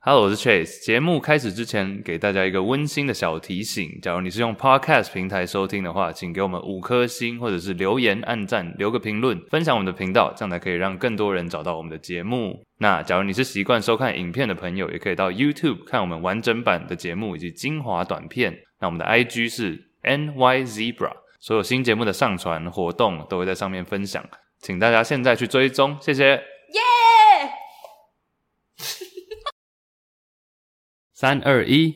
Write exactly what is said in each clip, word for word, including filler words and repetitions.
Hello， 我是 Chase。节目开始之前，给大家一个温馨的小提醒：假如你是用 Podcast 平台收听的话，请给我们五颗星，或者是留言、按赞、留个评论，分享我们的频道，这样才可以让更多人找到我们的节目。那假如你是习惯收看影片的朋友，也可以到 YouTube 看我们完整版的节目以及精华短片。那我们的 I G 是 N Y Zebra， 所有新节目的上传活动都会在上面分享，请大家现在去追踪，谢谢。 耶！ 三二一，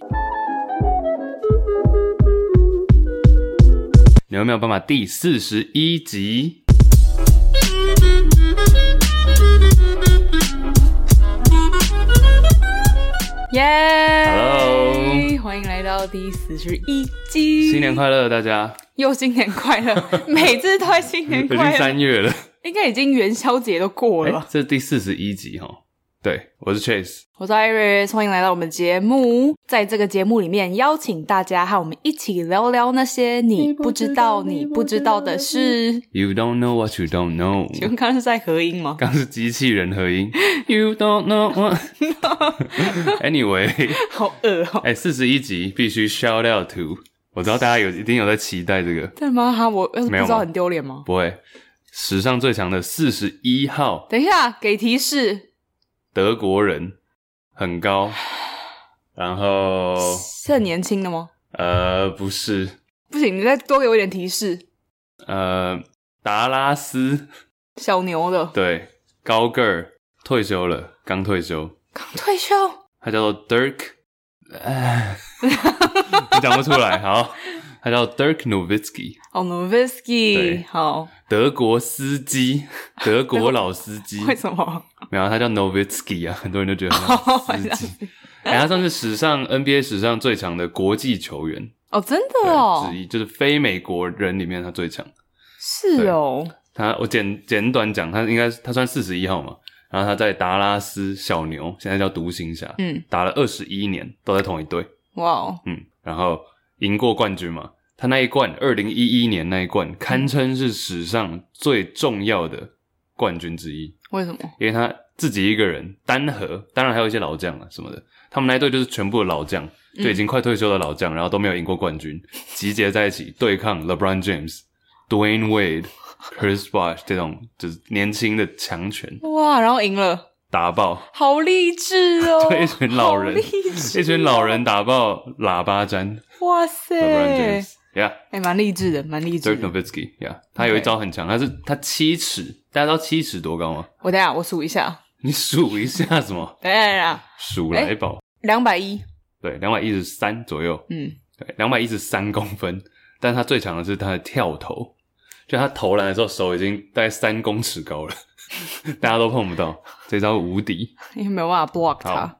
你有没有办法第四十一集？ 耶 Hello， 欢迎来到第四十一集， 新年快乐，大家！ 又新年快乐，每次都在新年快乐。 已经三月了， 应该已经元宵节都过了吧？ 欸、这是第四十一集齁。对，我是 Chase， 我是 Iris， 欢迎来到我们的节目。在这个节目里面，邀请大家和我们一起聊聊那些你不知道、你不知道的事。 You don't know what you don't know。 请问刚刚是在合音吗？ 刚是机器人合音。You don't know what Anyway， 好恶哦！ 哎、欸，四十一集必须 shout out to。我知道大家有一定有在期待这个。 真的吗？哈，我不知道很丢脸吗？ 不会，史上最强的四十一号。 等一下，给提示。 德国人，很高，然后是很年轻的吗？ 呃，不是， 不行，你再多给我一点提示。 呃，达拉斯， 小牛的， 对，高个儿，退休了，刚退休， 刚退休， 他叫做 Dirk， 哎，你讲不出来，好，他叫 Dirk Nowitzki， 哦 Nowitzki， 好， 德国司机，德国老司机， 为什么？ 没有，他叫 Nowitzki 啊，很多人都觉得他是司机。哎、欸，他算是史上 N B A 史上最强的国际球员哦，真的哦， 之一，就是非美国人里面他最强。 是哦， 他我简简短讲，他应该他算四十一号嘛，然后他在达拉斯小牛，现在叫独行侠，嗯，打了二十一年，都在同一队。 哇哦， 嗯，然后赢过冠军嘛，他那一冠二零一一年那一冠堪称是史上最重要的冠军之一。 为什么？ 因为他自己一个人单核，当然还有一些老将啊什么的，他们那一队就是全部的老将，就已经快退休的老将，然后都没有赢过冠军，集结在一起对抗 LeBron James、Dwayne Wade、Chris Bosh 这种就是年轻的强权。 哇，然后赢了， 打爆， 好励志哦！ 对，一群老人， 好励志哦， 一群老人打爆喇叭毡。 哇塞 LeBron James。Yeah， 哎，蛮励志的，蛮励志的。 Dirk Nowitzki，yeah， 他有一招很强，他是他七尺，大家知道七尺多高吗？ 我等一下我数一下， 你数一下什么？ 等一下等一下， 数来宝， 两百一， 对，两百一十三左右，嗯，对，两百一十三公分。但他最强的是他的跳投，就他投篮的时候手已经大概三公尺高了，大家都碰不到，这招无敌， 因为没有办法 block 他。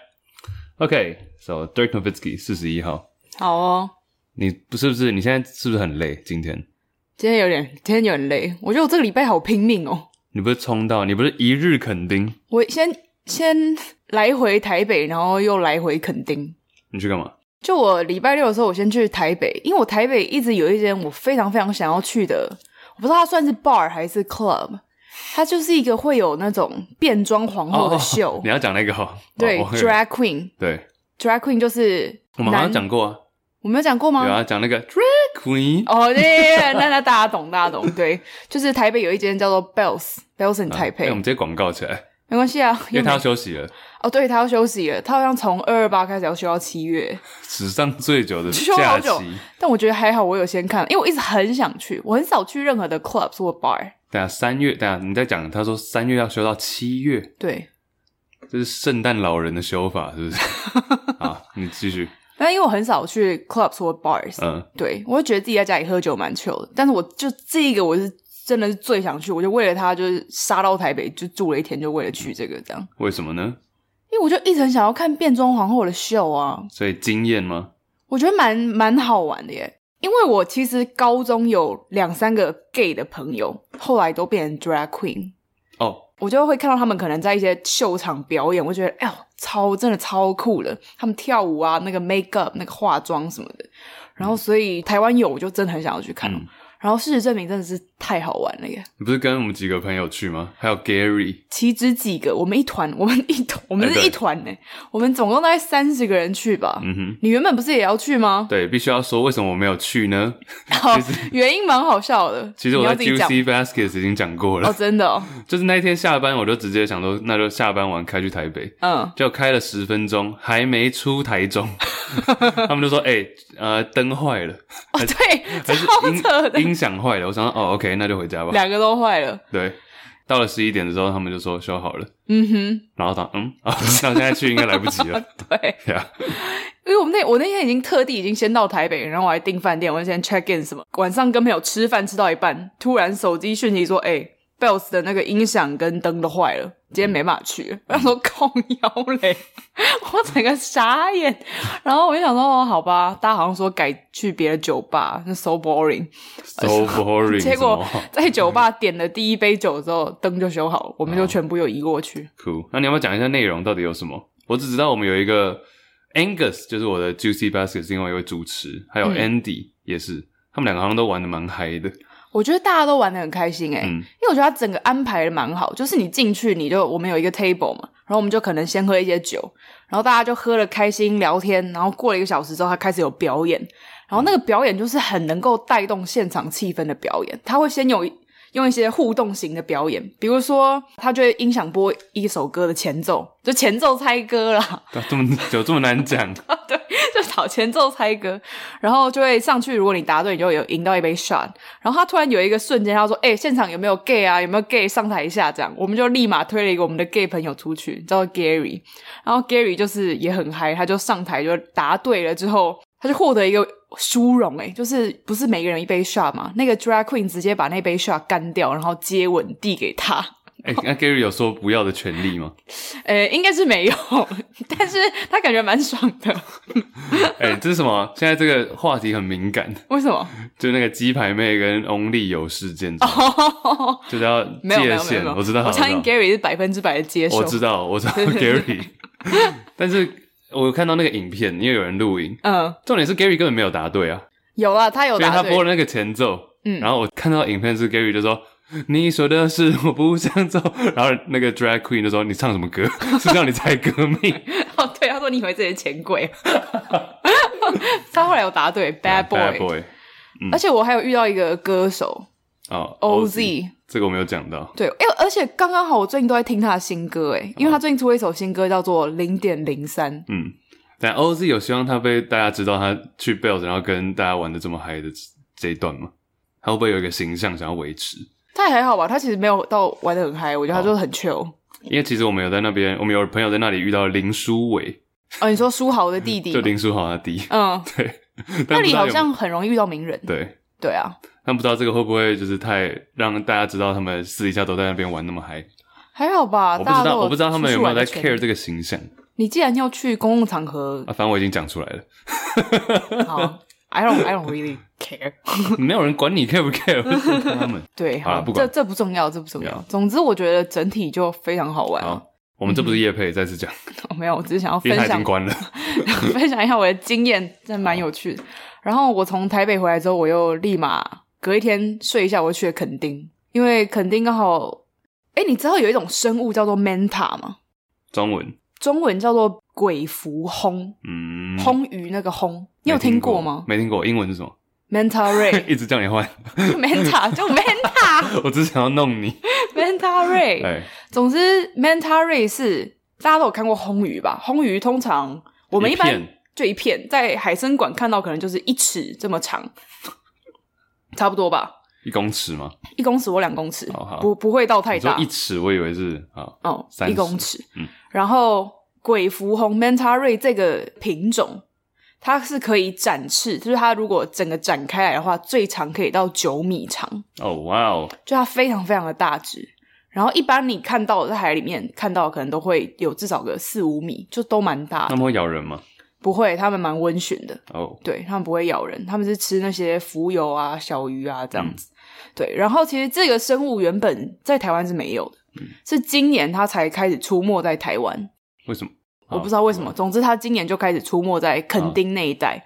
Yeah，OK，so Dirk Nowitzki 四十一号， 好哦。 你不是不是？你现在是不是很累？今天今天有点，今天有点累。我觉得我这个礼拜好拼命哦。 你不是冲到，你不是一日垦丁？ 我先先来回台北，然后又来回垦丁。 你去干嘛？ 就我礼拜六的时候，我先去台北，因为我台北一直有一间我非常非常想要去的，我不知道它算是 bar 还是 club， 它就是一个会有那种变装皇后的秀。 哦、你要讲那个哦？ 对、 哦、 ，drag queen。 对 ，drag queen 就是我们好像讲过啊。 我没有讲过吗？ 有啊，讲那个 drag queen。 哦，对，那那大家懂，大家懂。对，就是台北有一间叫做 Bells Bells in Taipei。 哎、欸，我们直接广告起来。 没关系啊， 因为他要休息了。 哦，对，他要休息了。他好像从二二八开始要休到七月， 史上最久的假期。 休好久，但我觉得还好，我有先看，因为我一直很想去，我很少去任何的 clubs 或 bar。 等下三月，等下你在讲，他说三月要休到七月。 对， 这是圣诞老人的休法，是不是？好，你继续。 但因为我很少去 clubs 或 bars， 嗯，对，我会觉得自己在家里喝酒蛮 chill 的，但是我就这个我是真的是最想去，我就为了他就是杀到台北，就住了一天，就为了去这个这样。 为什么呢？ 因为我就一直很想要看变装皇后的秀啊。 所以惊艳吗？ 我觉得蛮蛮好玩的耶，因为我其实高中有两三个 gay 的朋友，后来都变成 drag queen。哦，我就会看到他们可能在一些秀场表演，我觉得哎呦超真的超酷的，他们跳舞啊，那个 make up 那个化妆什么的，然后所以台湾有我就真的很想要去看、嗯、 然后事实证明真的是太好玩了耶。 你不是跟我们几个朋友去吗？还有 Gary， 岂止几个，我们一团我们一团我们是一团耶、欸、我们总共大概三十个人去吧。嗯哼，你原本不是也要去吗？ 对，必须要说为什么我没有去呢？ 哦，原因蛮好笑的。 其实我在 Juicy Baskets 已经讲过了。 哦，真的哦。 就是那一天下班我就直接想说那就下班完开去台北。嗯，就开了十分钟还没出台中他们就说哎、欸、呃灯坏了。 哦，对，超扯的， 音响坏了。我想说哦 OK 那就回家吧。 两个都坏了。 对，到了十一点的时候他们就说修好了。 嗯哼， 然后他嗯啊，那我现在去应该来不及了。 对呀、yeah. 因为我们那我那天已经特地已经先到台北，然后我还订饭店，我就先 check in 什么，晚上跟朋友吃饭吃到一半，突然手机讯息说哎、欸、Bells 的那个音响跟灯都坏了，今天没办法去。我想说靠腰嘞，我整个傻眼。然后我就想说哦好吧，大家好像说改去别的酒吧，那 so boring so boring 结果在酒吧点了第一杯酒之后灯就修好了，我们就全部又移过去。 酷、oh. 那你要不要讲一下内容到底有什么？我只知道我们有一个 Angus 就是我的 Juicy Baskets 另外一位主持，还有 Andy、嗯、也是，他们两个好像都玩得蛮嗨的。 我觉得大家都玩得很开心诶、欸嗯、因为我觉得他整个安排得蛮好，就是你进去你就我们有一个 table 嘛，然后我们就可能先喝一些酒，然后大家就喝了开心聊天，然后过了一个小时之后他开始有表演，然后那个表演就是很能够带动现场气氛的表演，他会先有用一些互动型的表演，比如说他就会音响播一首歌的前奏，就前奏猜歌啦。 这么有这么难讲？ 对，就找前奏猜歌，然后就会上去，如果你答对你就有赢到一杯 shot， 然后他突然有一个瞬间他说诶、欸、现场有没有 gay 啊，有没有 gay 上台下，这样我们就立马推了一个我们的 gay 朋友出去，叫做 Gary， 然后 Gary 就是也很嗨，他就上台就答对了之后他就获得一个殊荣诶，就是不是每个人一杯 shot 嘛，那个 drag queen 直接把那杯 shot 干掉，然后接吻递给他。 诶、欸、那 Gary 有说不要的权利吗？ 呃，应该是没有，但是他感觉蛮爽的。 诶、欸、这是什么？现在这个话题很敏感。 为什么？ 就那个鸡排妹跟翁立友事件，哦，就是要界限。我知道， 我相信 Gary 是百分之百的接受。 我知道，我知道 Gary， 但是我有看到那个影片，因为有人录影，嗯，重点是 Gary 根本没有答对啊。 有啊，他有答对， 因为他播了那个前奏，嗯，然后我看到影片是 Gary 就说。你说的是我不想走，然后那个 drag queen 就说你唱什么歌是叫你猜歌命。 哦对，他说你以为自己钱柜。他后来有答对 bad boy, bad boy、嗯、 而且我还有遇到一个歌手哦 O Z， 这个我没有讲到。 对，而且刚刚好我最近都在听他的新歌诶，因为他最近出了一首新歌叫做 零点零三。 嗯，但 O Z 有希望他被大家知道他去 Bells 然后跟大家玩的这么嗨的这一段吗？他会不会有一个形象想要维持？ 他还好吧，他其实没有到玩得很嗨，我觉得他就是很 chill、哦、 因为其实我们有在那边，我们有朋友在那里遇到林书伟。 哦，你说书豪的弟弟？ 就林书豪他弟。 嗯， 对。 那里好像很容易遇到名人。 对对啊， 但不知道这个会不会就是太让大家知道他们私底下都在那边玩那么嗨。 还好吧， 我不知道我不知道他们有没有在 care 这个个形象。 你既然要去公共场合啊，反正我已经讲出来了。 好I don't, I don't really care 没有人管你 care 不 care 他们。 对，好， 好不管， 这这不重要，这不重要。Yeah. 总之我觉得整体就非常好玩。 好，我们这不是业配、嗯、再次讲、 哦、没有，我只是想要分享， 因为他已经关了分享一下我的经验，真的蛮有趣的。然后我从台北回来之后，我又立马隔一天睡一下，我就去了垦丁，因为垦丁刚好诶你知道有一种生物叫做 manta 吗？ 中文中文叫做鬼蝠魟，嗯，魟鱼那个魟，你有听过吗？ 没听过，英文是什么？ Manta ray 一直叫你换 Manta 就 Manta 我只想要弄你 Manta ray、欸、总之 Manta ray 是大家都有看过魟鱼吧，魟鱼通常我们一般就一片，在海参馆看到可能就是一尺这么长，差不多吧， 一公尺吗？ 一公尺或两公尺，好好不不会到太大。 你说一尺我以为是好哦，一公尺、嗯、然后鬼蝠魟 Manta ray 这个品种它是可以展翅，就是它如果整个展开来的话最长可以到九米长。 哦哇哦， 就它非常非常的大只，然后一般你看到在海里面看到可能都会有至少个四五米，就都蛮大的。 那么会咬人吗？ 不会，他们蛮温驯的哦。Oh. 对，他们不会咬人，他们是吃那些浮游啊小鱼啊这样子、嗯、对。然后其实这个生物原本在台湾是没有的、嗯、是今年它才开始出没在台湾。 为什么？ 我不知道为什么、oh. 总之它今年就开始出没在垦丁那一带、oh.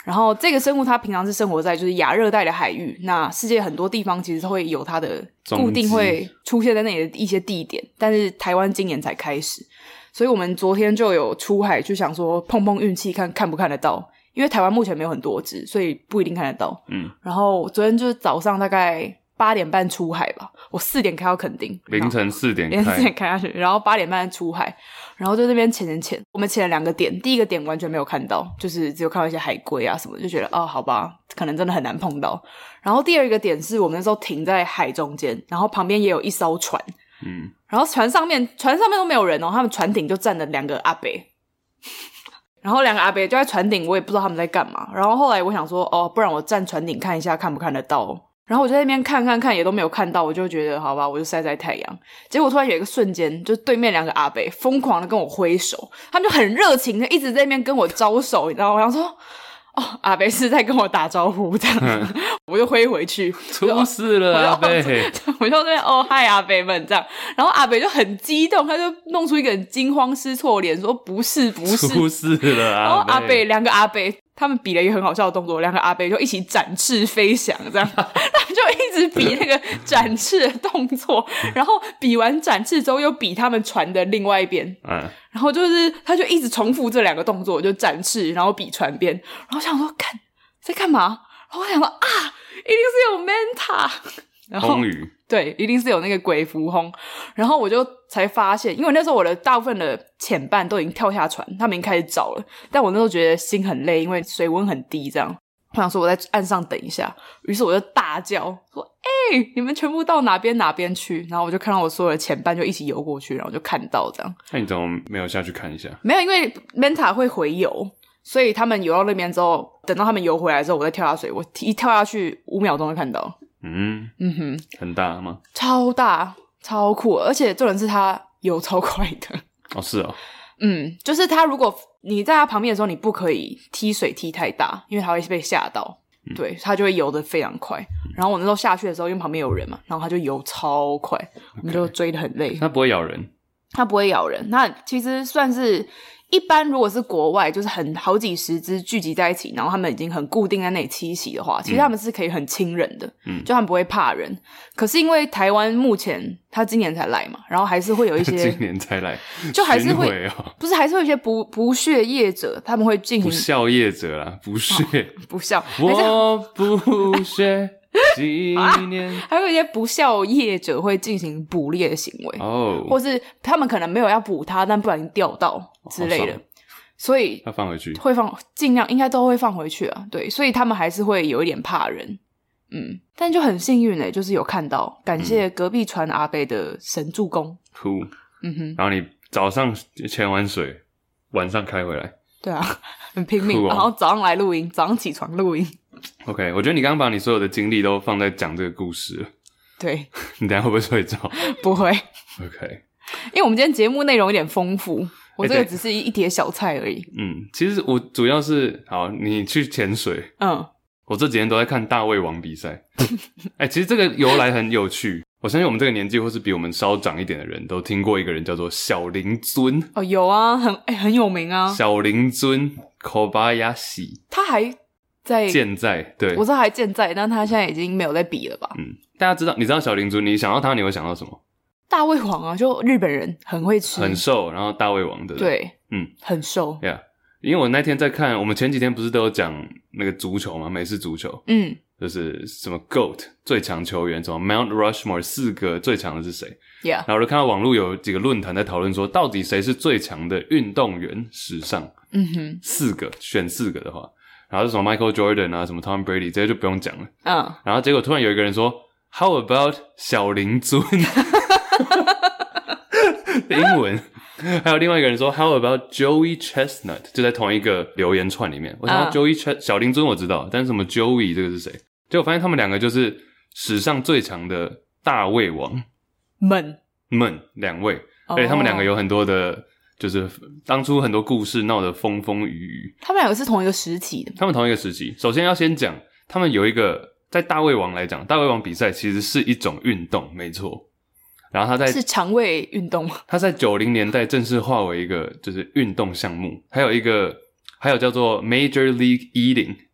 然后这个生物它平常是生活在就是亚热带的海域，那世界很多地方其实都会有它的固定会出现在那里的一些地点，但是台湾今年才开始，所以我们昨天就有出海去想说碰碰运气看看不看得到，因为台湾目前没有很多只，所以不一定看得到。嗯，然后昨天就是早上大概八点半出海吧，我四点开到垦丁， 凌晨四点开， 连四点开下去，然后八点半出海，然后在那边潜潜潜，我们潜了两个点，第一个点完全没有看到，就是只有看到一些海龟啊什么的，就觉得哦好吧，可能真的很难碰到。然后第二个点是我们那时候停在海中间，然后旁边也有一艘船，嗯，然后船上面船上面都没有人哦，他们船顶就站了两个阿伯。然后两个阿伯就在船顶，我也不知道他们在干嘛。然后后来我想说，哦，不然我站船顶看一下，看不看得到。然后我就在那边看看看，也都没有看到，我就觉得好吧，我就晒晒太阳。结果突然有一个瞬间，就对面两个阿伯疯狂的跟我挥手，他们就很热情的一直在那边跟我招手，你知道吗？我想说，哦，阿伯是在跟我打招呼这样子，嗯、我就挥回去， 出事了阿伯， 我就在那边哦嗨阿伯们这样，然后阿伯就很激动，他就弄出一个很惊慌失措的脸，说不是不是， 出事了阿伯。 然后阿伯两个阿伯他们比了一个很好笑的动作，两个阿伯就一起展翅飞翔这样，他们就一直比那个展翅的动作，然后比完展翅之后又比他们船的另外一边，嗯，然后就是他就一直重复这两个动作，就展翅然后比船边，然后想说看在干嘛，然后我想说啊一定是有 Manta， 然后风雨对，一定是有那个鬼蝠轰，然后我就才发现，因为那时候我的大部分的潜伴都已经跳下船，他们已经开始找了，但我那时候觉得心很累，因为水温很低这样，我想说我在岸上等一下，于是我就大叫说哎、欸，你们全部到哪边哪边去，然后我就看到我所有的潜伴就一起游过去，然后就看到这样。 那你怎么没有下去看一下？ 没有，因为 Manta 会回游，所以他们游到那边之后，等到他们游回来之后我再跳下水，我一跳下去五秒钟就看到。嗯嗯哼， 很大吗？ 超大超酷，而且重点是他游超快的。 哦是哦， 嗯，就是他如果你在他旁边的时候你不可以踢水踢太大，因为他会被吓到、嗯、对，他就会游得非常快、嗯、然后我那时候下去的时候因为旁边有人嘛，然后他就游超快、okay. 我们就追得很累。 他不会咬人？ 他不会咬人，那其实算是一般如果是国外就是很好几十只聚集在一起，然后他们已经很固定在那里栖息的话，其实他们是可以很亲人的，嗯，就他们不会怕人。可是因为台湾目前他今年才来嘛，然后还是会有一些今年才来就还是会、 哦、 不是还是会有一些不不屑业者，他们会进行不孝业者啦，不屑、 哦、不孝我不屑几年、 啊、还有一些不孝业者会进行捕猎的行为哦，或是他们可能没有要捕它，但不小心钓到之类的、哦、所以要放回去， 会放，尽量应该都会放回去啊。对，所以他们还是会有一点怕人，嗯，但就很幸运欸，就是有看到，感谢隔壁船阿伯的神助攻。 酷，嗯哼，然后你早上潜完水，晚上开回来， 对啊，很拼命、哦，然后早上来录音，早上起床录音。 OK， 我觉得你刚刚把你所有的精力都放在讲这个故事了。 对， 你等一下会不会睡着？ 不会。 OK， 因为我们今天节目内容有点丰富，我这个只是一碟小菜而已。 嗯，其实我主要是好，你去潜水，嗯，我这几天都在看大胃王比赛。哎、欸，其实这个由来很有趣。我相信我们这个年纪或是比我们稍长一点的人都听过一个人叫做小林尊。 哦，有啊，很哎、欸、很有名啊。 小林尊 Kobayashi， 他还在健在，对， 我知道还健在，但他现在已经没有在比了吧？ 嗯，大家知道，你知道小林尊，你想到他，你会想到什么？ 大胃王啊，就日本人很会吃， 很瘦，然后大胃王的， 对，嗯，很瘦。 Yeah， 因为我那天在看，我们前几天不是都有讲那个足球嘛，美式足球，嗯，就是什么 GOAT 最强球员，什么 Mount Rushmore 四个最强的是谁 ？Yeah， 然后我就看到网络有几个论坛在讨论说，到底谁是最强的运动员史上？嗯哼，四个选四个的话。然后是什么 Michael Jordan 啊，什么 Tom Brady 这些就不用讲了。嗯，然后结果突然有一个人说 How about 小林尊英文，还有另外一个人说 How about Joey Chestnut， 就在同一个留言串里面。我想到 Joey Chestnut、uh. 小林尊我知道，但是什么 Joey 这个是谁？结果发现他们两个就是史上最强的大胃王们们两位，而且他们两个有很多的就是当初很多故事闹得风风雨雨。 他们两个是同一个时期的。 他们同一个时期。首先要先讲，他们有一个在大胃王来讲，大胃王比赛其实是一种运动，没错。然后他在是肠胃运动吗？ 他在九零年代正式化为一个就是运动项目，还有一个还有叫做 Major League Eating，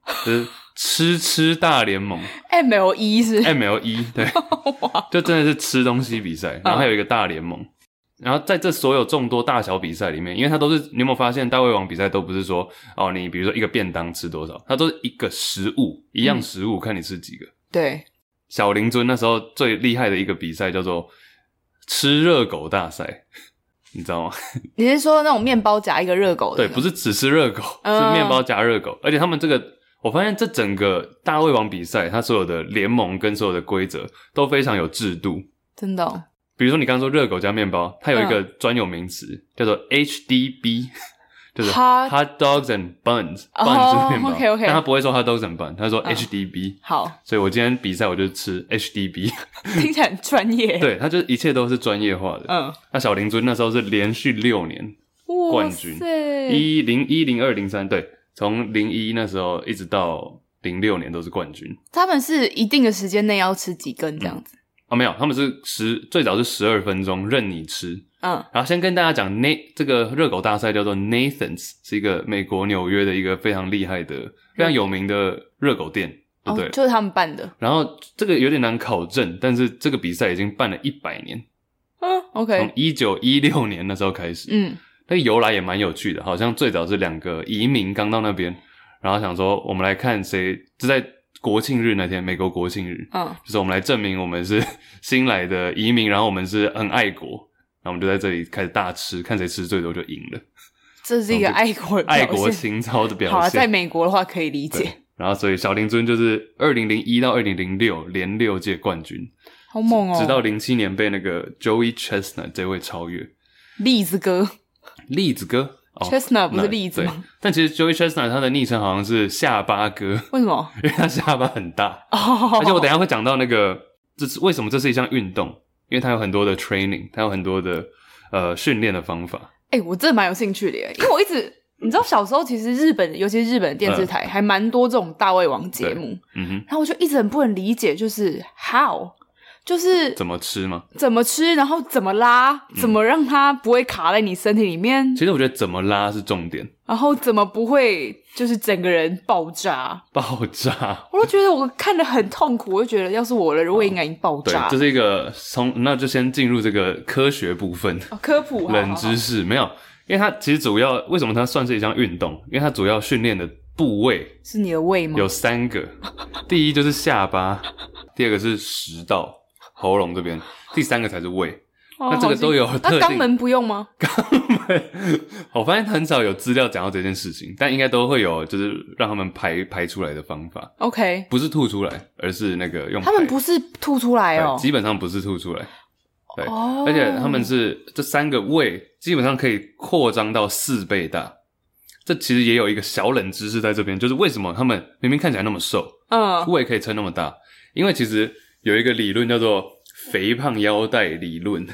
就是吃吃大联盟 M L E 是 M L E 对就真的是吃东西比赛，然后还有一个大联盟、嗯、然后在这所有众多大小比赛里面，因为它都是你有没有发现大胃王比赛都不是说哦你比如说一个便当吃多少，它都是一个食物一样食物、嗯、看你吃几个。 对， 小林尊那时候最厉害的一个比赛叫做吃热狗大赛，你知道吗？ 你是说那种面包夹一个热狗的？ 对，不是只吃热狗、嗯、是面包夹热狗，而且他们这个我发现这整个大胃王比赛它所有的联盟跟所有的规则都非常有制度。 真的、哦、 比如说你刚刚说热狗加面包，它有一个专有名词、嗯、叫做 H D B， 就是 Hot, Hot Dogs and Buns、oh, Buns 是面包、okay, okay. 但他不会说 Hot Dogs and Buns， 他说 H D B、嗯、好，所以我今天比赛我就吃 H D B 听起来很专业。对， 他就是一切都是专业化的。嗯，那小林尊那时候是连续六年冠军，一零一零二零三，对，从零一那时候一直到零六年都是冠军。 他们是一定的时间内要吃几根这样子？嗯哦，没有，他们是十最早是十二分钟任你吃。嗯，然后先跟大家讲，那这个热狗大赛叫做 Nathan's， 是一个美国纽约的一个非常厉害的、非常有名的热狗店，对不对？ 哦，就是他们办的。 然后这个有点难考证，但是这个比赛已经办了一百年。 嗯 ，OK， 从一九一六年那时候开始。嗯，那个由来也蛮有趣的，好像最早是两个移民刚到那边，然后想说我们来看谁就在国庆日那天，美国国庆日，嗯，就是我们来证明我们是新来的移民，然后我们是很爱国，然后我们就在这里开始大吃，看谁吃最多就赢了。 这是一个爱国的表现， 爱国情操的表现。 好啊，在美国的话可以理解。 然后所以小林尊就是二零零一到二零零六连六届冠军， 好猛哦！ 直到零七年被那个 Joey Chestnut 这位超越。 栗子哥， 栗子哥。 Oh, Chestnut 不是栗子吗？ 但其实 Joey Chestnut 他的昵称好像是下巴哥。 为什么？ 因为他下巴很大。Oh. 而且我等一下会讲到那个，这是为什么这是一项运动？因为他有很多的 training， 他有很多的呃训练的方法。 哎、欸，我真的蛮有兴趣的耶，因为我一直你知道小时候其实日本，尤其是日本的电视台、呃、还蛮多这种大胃王节目。嗯哼。然后我就一直很不能理解，就是 how。就是怎么吃吗？ 怎么吃，然后怎么拉、嗯、怎么让它不会卡在你身体里面。 其实我觉得怎么拉是重点， 然后怎么不会就是整个人爆炸爆炸。 我都觉得我看得很痛苦，我就觉得要是我的胃应该已经爆炸。 对，这是一个从那就先进入这个科学部分、 哦、科普冷知识。好好好，没有，因为它其实主要为什么它算是一项运动，因为它主要训练的部位是你的胃吗？ 有三个第一就是下巴，第二个是食道喉咙这边，第三个才是胃、哦、那这个都有特定。 那肛门不用吗？ 肛门我发现很少有资料讲到这件事情，但应该都会有就是让他们排排出来的方法。 OK， 不是吐出来，而是那个用排。 他们不是吐出来哦， 基本上不是吐出来。对、哦、而且他们是这三个胃基本上可以扩张到四倍大。这其实也有一个小冷知识在这边，就是为什么他们明明看起来那么瘦，嗯，胃可以撑那么大。因为其实有一个理论叫做肥胖腰带理论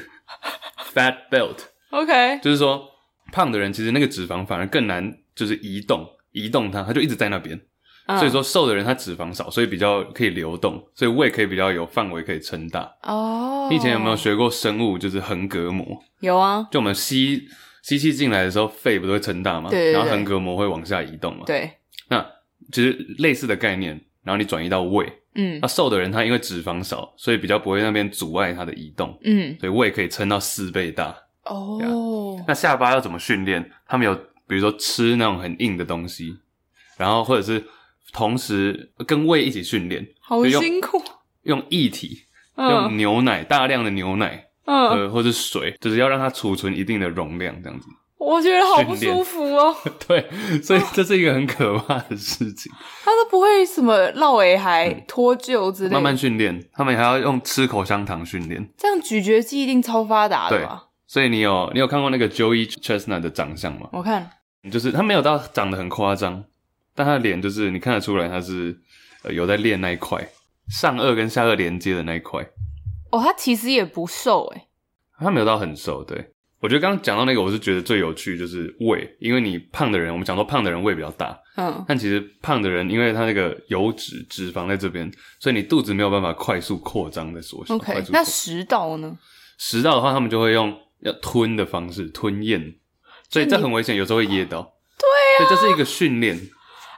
Fat Belt。 OK， 就是说胖的人其实那个脂肪反而更难就是移动移动它，它就一直在那边、嗯、所以说瘦的人他脂肪少，所以比较可以流动，所以胃可以比较有范围可以撑大。哦，你以前有没有学过生物就是横膈膜？有啊，就我们吸吸气进来的时候肺不是会撑大吗？对对对，然后横膈膜会往下移动嘛。对，那其实类似的概念，然后你转移到胃，嗯，那瘦的人他因为脂肪少，所以比较不会那边阻碍他的移动，嗯，所以胃可以撑到四倍大。哦，那下巴要怎么训练？他们有比如说吃那种很硬的东西，然后或者是同时跟胃一起训练，好辛苦。用液体，嗯、用牛奶，大量的牛奶，嗯，呃，或者水，就是要让它储存一定的容量，这样子。我觉得好不舒服哦。对，所以这是一个很可怕的事情。他都不会什么落尾还脱臼之类的、嗯、慢慢训练，他们还要用吃口香糖训练，这样咀嚼肌一定超发达的吧？对，所以你有你有看过那个 Joey Chestnut 的长相吗？我看，就是他没有到长得很夸张，但他的脸就是你看得出来他是、呃、有在练那一块上颚跟下颚连接的那一块。哦，他其实也不瘦诶，他没有到很瘦。对，我觉得刚刚讲到那个，我是觉得最有趣就是胃，因为你胖的人，我们讲说胖的人胃比较大，嗯，但其实胖的人，因为他那个油脂脂肪在这边，所以你肚子没有办法快速扩张的缩小。OK， 那食道呢？食道的话，他们就会用要吞的方式吞咽，所以这很危险，有时候会噎到。对啊，对，这是一个训练。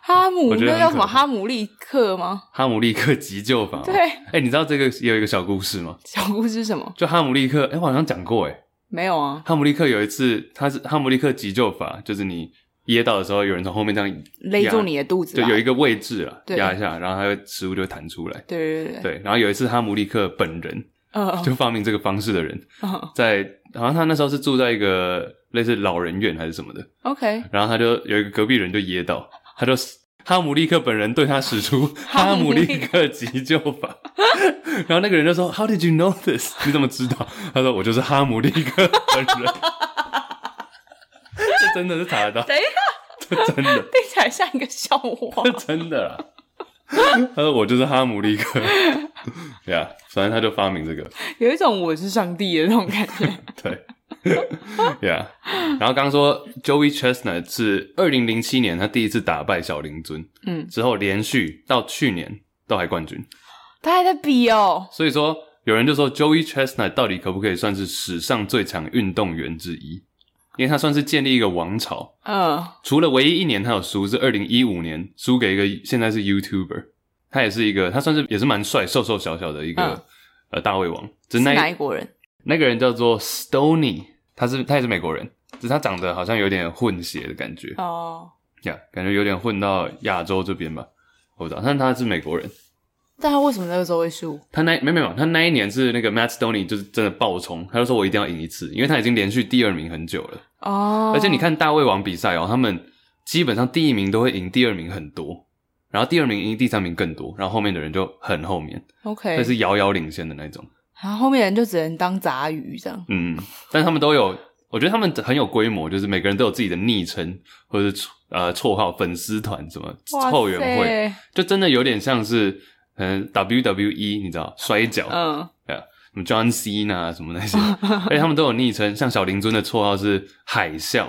哈姆那叫什么？哈姆立克吗？ 哈姆立克急救法。 对。 哎、欸，你知道这个也有一个小故事吗？ 小故事是什么？ 就哈姆立克，哎、欸，我好像讲过，哎， 没有啊。 哈姆立克有一次，他是哈姆立克急救法，就是你噎到的时候，有人从后面这样勒住你的肚子， 就有一个位置啦，压一下，然后它会食物就会弹出来。 对对对对。然后有一次，哈姆立克本人， 嗯， 就发明这个方式的人， 嗯， 在好像他那时候是住在一个类似老人院还是什么的 ，OK， 然后他就有一个隔壁人就噎到，他就哈姆立克本人对他使出哈姆立克急救法，然后那个人就说 How did you know this？ 你怎么知道？他说我就是哈姆立克本人。这真的是查得到？ 等一下， 这真的听起来像一个笑话。 这真的啦。他说我就是哈姆立克。对啊，反正他就发明这个， 有一种我是上帝的那种感觉。 对。yeah. 然后刚刚说 Joey Chestnut 是二零零七年他第一次打败小林尊，嗯，之后连续到去年都还冠军， 他还在比哦。 所以说有人就说 Joey Chestnut 到底可不可以算是史上最强运动员之一，因为他算是建立一个王朝。嗯，除了唯一一年他有输是二零一五年输给一个现在是 YouTuber， 他也是一个他算是也是蛮帅瘦瘦小小的一个、嗯、呃大胃王。 是哪一国人？ 那个人叫做 Stoney， 他是他也是美国人，只是他长得好像有点混血的感觉哦，呀、yeah, 感觉有点混到亚洲这边吧，我不知道，但他是美国人。 但他为什么那个时候会输？ 他那没没有，他那一年是那个 Matt Stoney 就是真的爆冲，他就说我一定要赢一次，因为他已经连续第二名很久了哦。而且你看大胃王比赛哦，他们基本上第一名都会赢第二名很多，然后第二名赢第三名更多，然后后面的人就很后面 ，OK， 所以是遥遥领先的那种。 然后后面人就只能当杂鱼这样。 嗯，但他们都有，我觉得他们很有规模，就是每个人都有自己的昵称或者是呃绰号、粉丝团什么后援会，就真的有点像是嗯 W W E 你知道摔跤，嗯，对啊，什么 John Cena 什么那些，而且他们都有昵称，像小林尊的绰号是海啸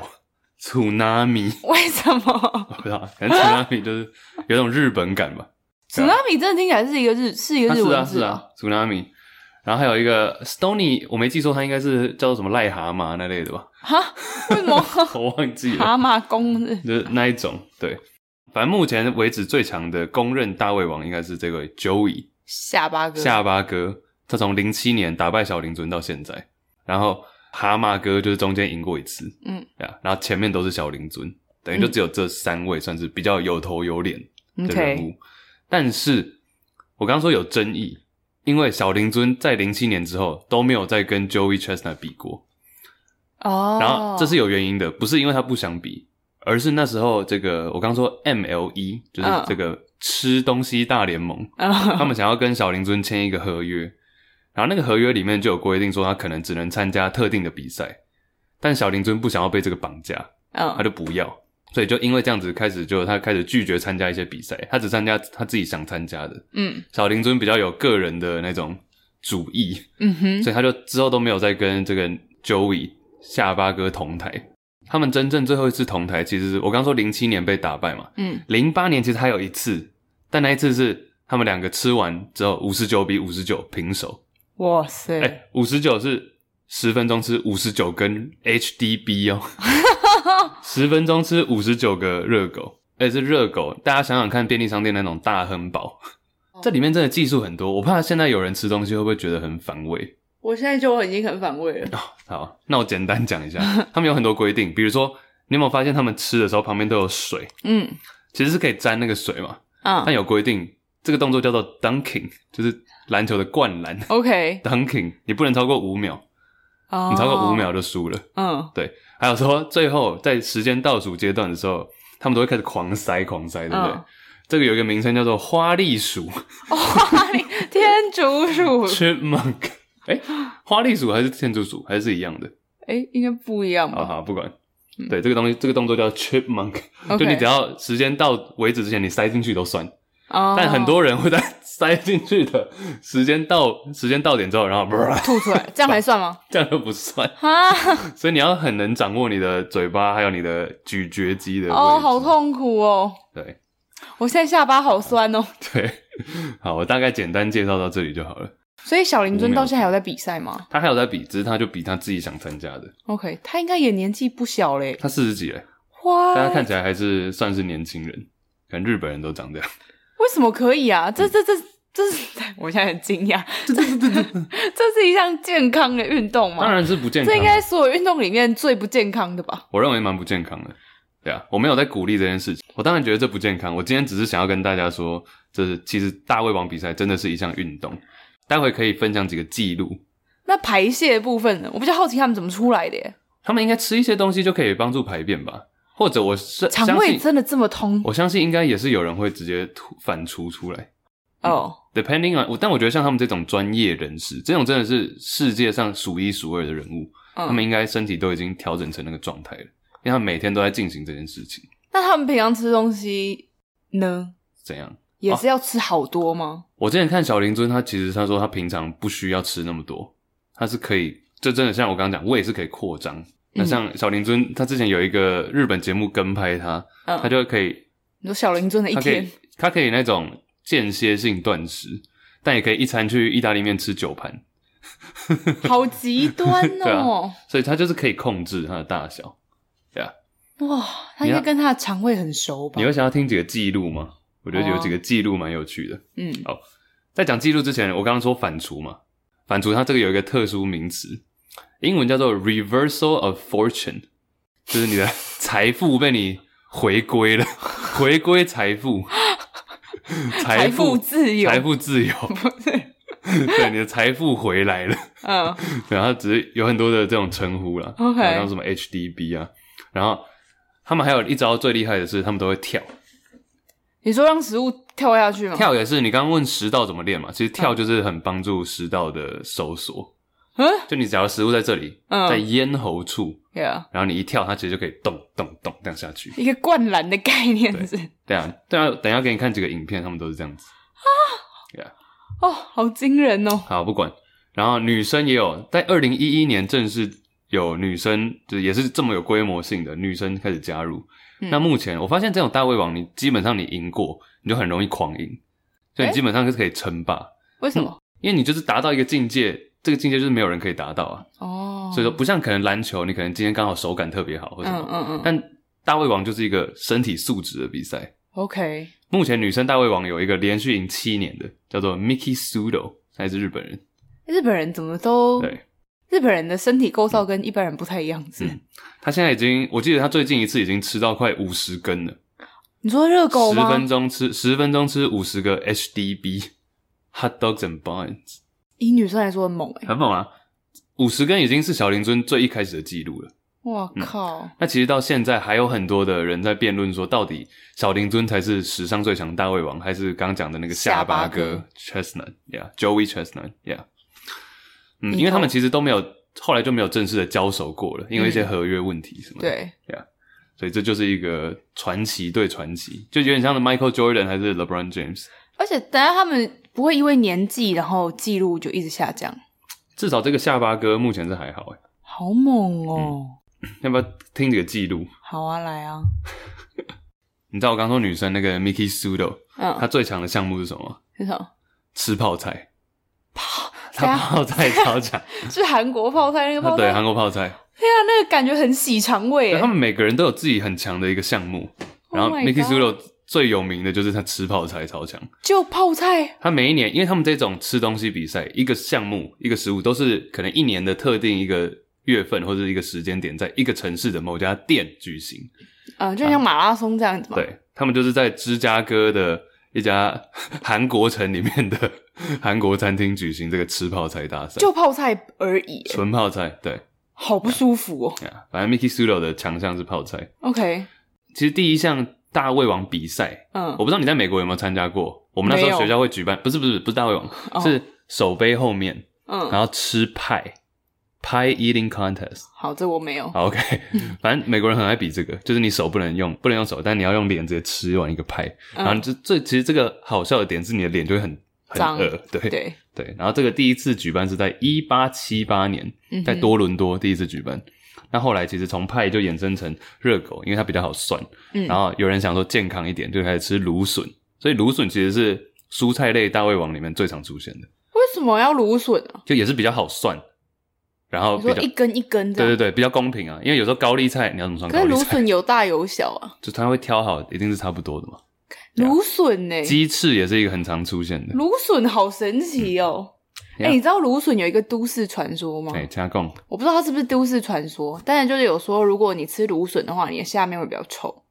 Tsunami， 为什么？ 我不知道，可能 Tsunami 就是有种日本感吧。 Tsunami 真的听起来是一个日是一个日文字啊，是啊是啊 Tsunami。然后还有一个 Stoney， 我没记错，他应该是叫做什么癞蛤蟆那类的吧？哈？ 为什么？ 我忘记了。 蛤蟆公就是那一种，对。反正目前为止最强的公认大胃王应该是这个 Joey 下巴哥。 下巴哥，他从零七年打败小林尊到现在，然后蛤蟆哥就是中间赢过一次，嗯，然后前面都是小林尊，等于就只有这三位算是比较有头有脸的人物。Okay. 但是我刚刚说有争议。因为小林尊在零七年之后都没有再跟 Joey Chestnut 比过哦， oh. 然后这是有原因的，不是因为他不想比，而是那时候这个我刚说 M L E 就是这个吃东西大联盟，oh. 他们想要跟小林尊签一个合约，然后那个合约里面就有规定说他可能只能参加特定的比赛，但小林尊不想要被这个绑架， oh. 他就不要。所以就因为这样子开始就他开始拒绝参加一些比赛，他只参加他自己想参加的。嗯，小林尊比较有个人的那种主义，嗯哼，所以他就之后都没有再跟这个 Joey 下巴哥同台。他们真正最后一次同台，其实是我刚说零七年被打败嘛，嗯，零八年其实还有一次，但那一次是他们两个吃完之后五十九比五十九平手。 哇塞！ 哎、欸，五十九是十分钟吃五十九根 H D B 哦。十分钟吃五十九个热狗，而且是热狗，大家想想看便利商店那种大亨堡，这里面真的技术很多，我怕现在有人吃东西会不会觉得很反胃。 我现在就已经很反胃了。 哦，好，那我简单讲一下，他们有很多规定，比如说你有没有发现他们吃的时候旁边都有水，嗯，其实是可以沾那个水嘛，嗯，但有规定这个动作叫做 dunking， 就是篮球的灌篮 OK dunking 你不能超过五秒，哦，你超过五秒就输了，嗯，对。还有说最后在时间倒数阶段的时候，他们都会开始狂塞狂塞，对不对？嗯，这个有一个名称叫做花栗鼠， 哦，花栗天竺鼠 Chipmunk， 诶花栗鼠还是天竺鼠还是一样的？ 诶应该不一样吧？ 好好不管，嗯，对，这个东西这个动作叫 Chipmunk，okay. 就你只要时间到为止之前你塞进去都算，哦，但很多人会在塞进去的时间到时间到点之后，然后吐出来，这样还算吗？ 这样都不算所以你要很能掌握你的嘴巴还有你的咀嚼肌的位置。 哦，好痛苦哦。 对， 我现在下巴好酸哦。 对，好，我大概简单介绍到这里就好了。 所以小林尊到现在还有在比赛吗？ 他还有在比，只是他就比他自己想参加的。 OK， 他应该也年纪不小嘞。 他四十几嘞，哇，但他看起来还是算是年轻人。 可能日本人都长这样。 为什么可以啊？这这这这是我现在很惊讶，这这这这这是一项健康的运动吗？ 当然是不健康的， 这应该所有运动里面最不健康的吧？ 我认为蛮不健康的。对啊，我没有在鼓励这件事情，我当然觉得这不健康。我今天只是想要跟大家说，这是其实大胃王比赛真的是一项运动。待会可以分享几个记录。 那排泄的部分呢？我比较好奇他们怎么出来的耶。 他们应该吃一些东西就可以帮助排便吧？或者我是肠胃真的这么通？ 我相信应该也是有人会直接反刍出来。 哦、oh. 嗯、，depending on， 但我觉得像他们这种专业人士，这种真的是世界上数一数二的人物，嗯、他们应该身体都已经调整成那个状态了。因为他们每天都在进行这件事情。 那他们平常吃东西呢？ 怎样？ 也是要吃好多吗？ 啊、我之前看小林尊，他其实他说他平常不需要吃那么多，他是可以，就真的像我刚刚讲，胃是可以扩张。嗯、那像小林尊，他之前有一个日本节目跟拍他，嗯、他就可以， 你说小林尊的一天， 他可以，他可以那种间歇性断食，但也可以一餐去意大利面吃九盘。 好极端哦！ 对啊，所以他就是可以控制它的大小。对啊， 哇，他应该跟他的肠胃很熟吧？ 你会想要听几个记录吗？我觉得有几个记录蛮有趣的。嗯，好，在讲记录之前，我刚刚说反刍嘛，反刍它这个有一个特殊名词，英文叫做 reversal of fortune， 就是你的财富被你回归了，回归财富，财富自由， 财富自由， 不是。 对，你的财富回来了。嗯，对，然后只是有很多的这种称呼啦 OK， 像什么 H D B 啊，然后他们还有一招最厉害的是，他们都会跳。 你说让食物跳下去吗？ 跳也是，你刚刚问食道怎么练嘛？其实跳就是很帮助食道的收缩。嗯，就你只要食物在这里，嗯、在咽喉处， yeah， 然后你一跳，它其实就可以动动动这样下去。 一个灌篮的概念是。 对啊，对啊，等一下给你看几个影片，他们都是这样子。啊，对啊。 哦，好惊人哦！ 好，不管。然后女生也有，在二零一一年正式有女生，就是也是这么有规模性的女生开始加入。嗯、那目前我发现这种大胃王，你基本上你赢过，你就很容易狂赢，所以你基本上是可以称霸。 为什么、嗯？ 因为你就是达到一个境界，这个境界就是没有人可以达到啊。 哦。 所以说，不像可能篮球，你可能今天刚好手感特别好或者什么， 嗯嗯嗯。 但大胃王就是一个身体素质的比赛。 OK。 目前女生大胃王有一个连续赢七年的，叫做 Miki Sudo， 她是日本人。 日本人怎么都对， 日本人的身体构造跟一般人不太一样子。 嗯，他现在已经，我记得他最近一次已经吃到快五十根了。 你说热狗吗？ 十分钟吃，十分钟吃五十个 H D B hot dogs and buns。 以女生来说很猛诶、欸， 很猛啊！五十根已经是小林尊最一开始的记录了。 哇靠、 嗯！那其实到现在还有很多的人在辩论说，到底小林尊才是史上最强大胃王，还是刚刚讲的那个下巴哥 Chestnut， yeah， Joey Chestnut， yeah。嗯，因为他们其实都没有，后来就没有正式的交手过了，因为一些合约问题什么的。 对， yeah， 所以这就是一个传奇对传奇，就有点像是 Michael Jordan 还是 LeBron James。 而且等下他们不会因为年纪，然后记录就一直下降。 至少这个下巴哥目前是还好诶。 好猛哦！ 嗯，要不要听几个记录？ 好啊，来啊！ 你知道我刚说女生那个 Miki Sudo， 嗯，她最强的项目是什么？ 是什么？ 吃泡菜。 泡， 她泡菜超强。 是韩国泡菜那个泡菜？ 对，韩国泡菜。 对啊，那个感觉很洗肠胃耶。 他们每个人都有自己很强的一个项目， oh、 然后 Miki Sudo 最有名的就是他吃泡菜超强。 就泡菜？ 他每一年，因为他们这种吃东西比赛，一个项目一个食物都是可能一年的特定一个月份或者一个时间点，在一个城市的某家店举行。 嗯，就像马拉松这样子嘛。 对，他们就是在芝加哥的一家韩国城里面的韩国餐厅举行这个吃泡菜大赛。 就泡菜而已。 纯泡菜，对。 好不舒服哦。 Yeah, 反正 Miki Sudo 的强项是泡菜。 OK。 其实第一项大胃王比赛，嗯，我不知道你在美国有没有参加过。我们那时候学校会举办，不是不是不是大胃王，哦、是手杯后面，嗯，然后吃派。Pie eating contest。 好，这我没有。 OK， 反正美国人很爱比这个，就是你手不能用，不能用手，但你要用脸直接吃完一个派。嗯、然后这这其实这个好笑的点是你的脸就会很很恶，对对对。然后这个第一次举办是在一八七八年，在多伦多第一次举办。嗯、那后来其实从派就衍生成热狗，因为它比较好涮。嗯。然后有人想说健康一点，就开始吃芦笋，所以芦笋其实是蔬菜类大胃王里面最常出现的。 为什么要芦笋啊？ 就也是比较好涮。然后比较你说一根一根这样， 对对对，比较公平啊。因为有时候高丽菜你要怎么算高丽菜？ 可是芦笋有大有小啊， 就他会挑好，一定是差不多的嘛。 芦笋欸， 鸡翅也是一个很常出现的。 芦笋好神奇哦！哎、嗯欸，你知道芦笋有一个都市传说吗？ 哎，听讲， 我不知道它是不是都市传说，但是就是有说，如果你吃芦笋的话，你的下面会比较臭。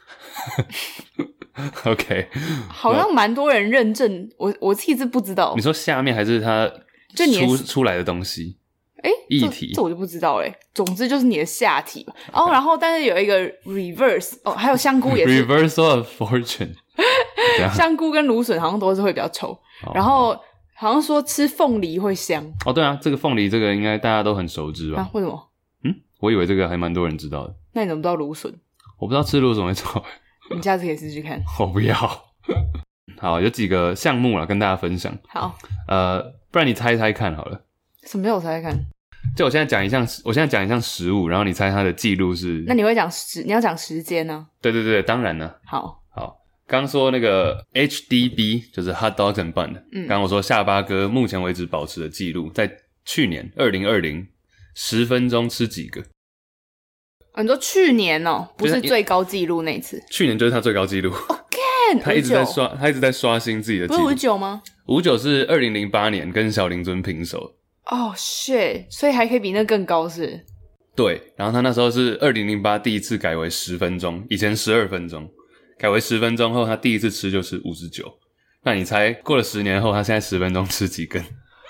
OK， 好像蛮多人认证，我我自己是不知道。 你说下面还是它就你出出来的东西？ 哎、欸， 液体这, 这我就不知道哎、欸。总之就是你的下体吧。哦，然后但是有一个 reverse 哦，还有香菇也是 reversal of fortune。 香菇跟芦笋好像都是会比较臭，哦、然后好像说吃凤梨会香。 哦，对啊，这个凤梨这个应该大家都很熟知吧？ 啊，为什么？ 嗯，我以为这个还蛮多人知道的。 那你怎么知道芦笋？ 我不知道吃芦笋会臭。 你下次可以试试看。 我不要。好，有几个项目啦，跟大家分享。 好， 呃，不然你猜猜看好了。 什么叫我猜猜看？ 就我现在讲一项，我现在讲一项食物，然后你猜它的记录是。 那你会讲时，你要讲时间呢、啊？ 对对对，当然了。 好， 好，刚说那个 H D B 就是 Hot Dogs and Bun， 嗯，刚刚我说下巴哥目前为止保持的记录，在去年二零二零十分钟吃几个？ 哦、你说去年哦，不是最高纪录那次？ 去年就是他最高纪录。 哦，干， 他一直在刷，他一直在刷新自己的记录。 不是五九吗？ 五九是二零零八年跟小林尊平手。 哦、oh, shit， 所以还可以比那更高是？ 对，然后他那时候是二零零八第一次改为十分钟，以前十二分钟，改为十分钟后，他第一次吃就是五十九。那你猜过了十年后，他现在十分钟吃几根？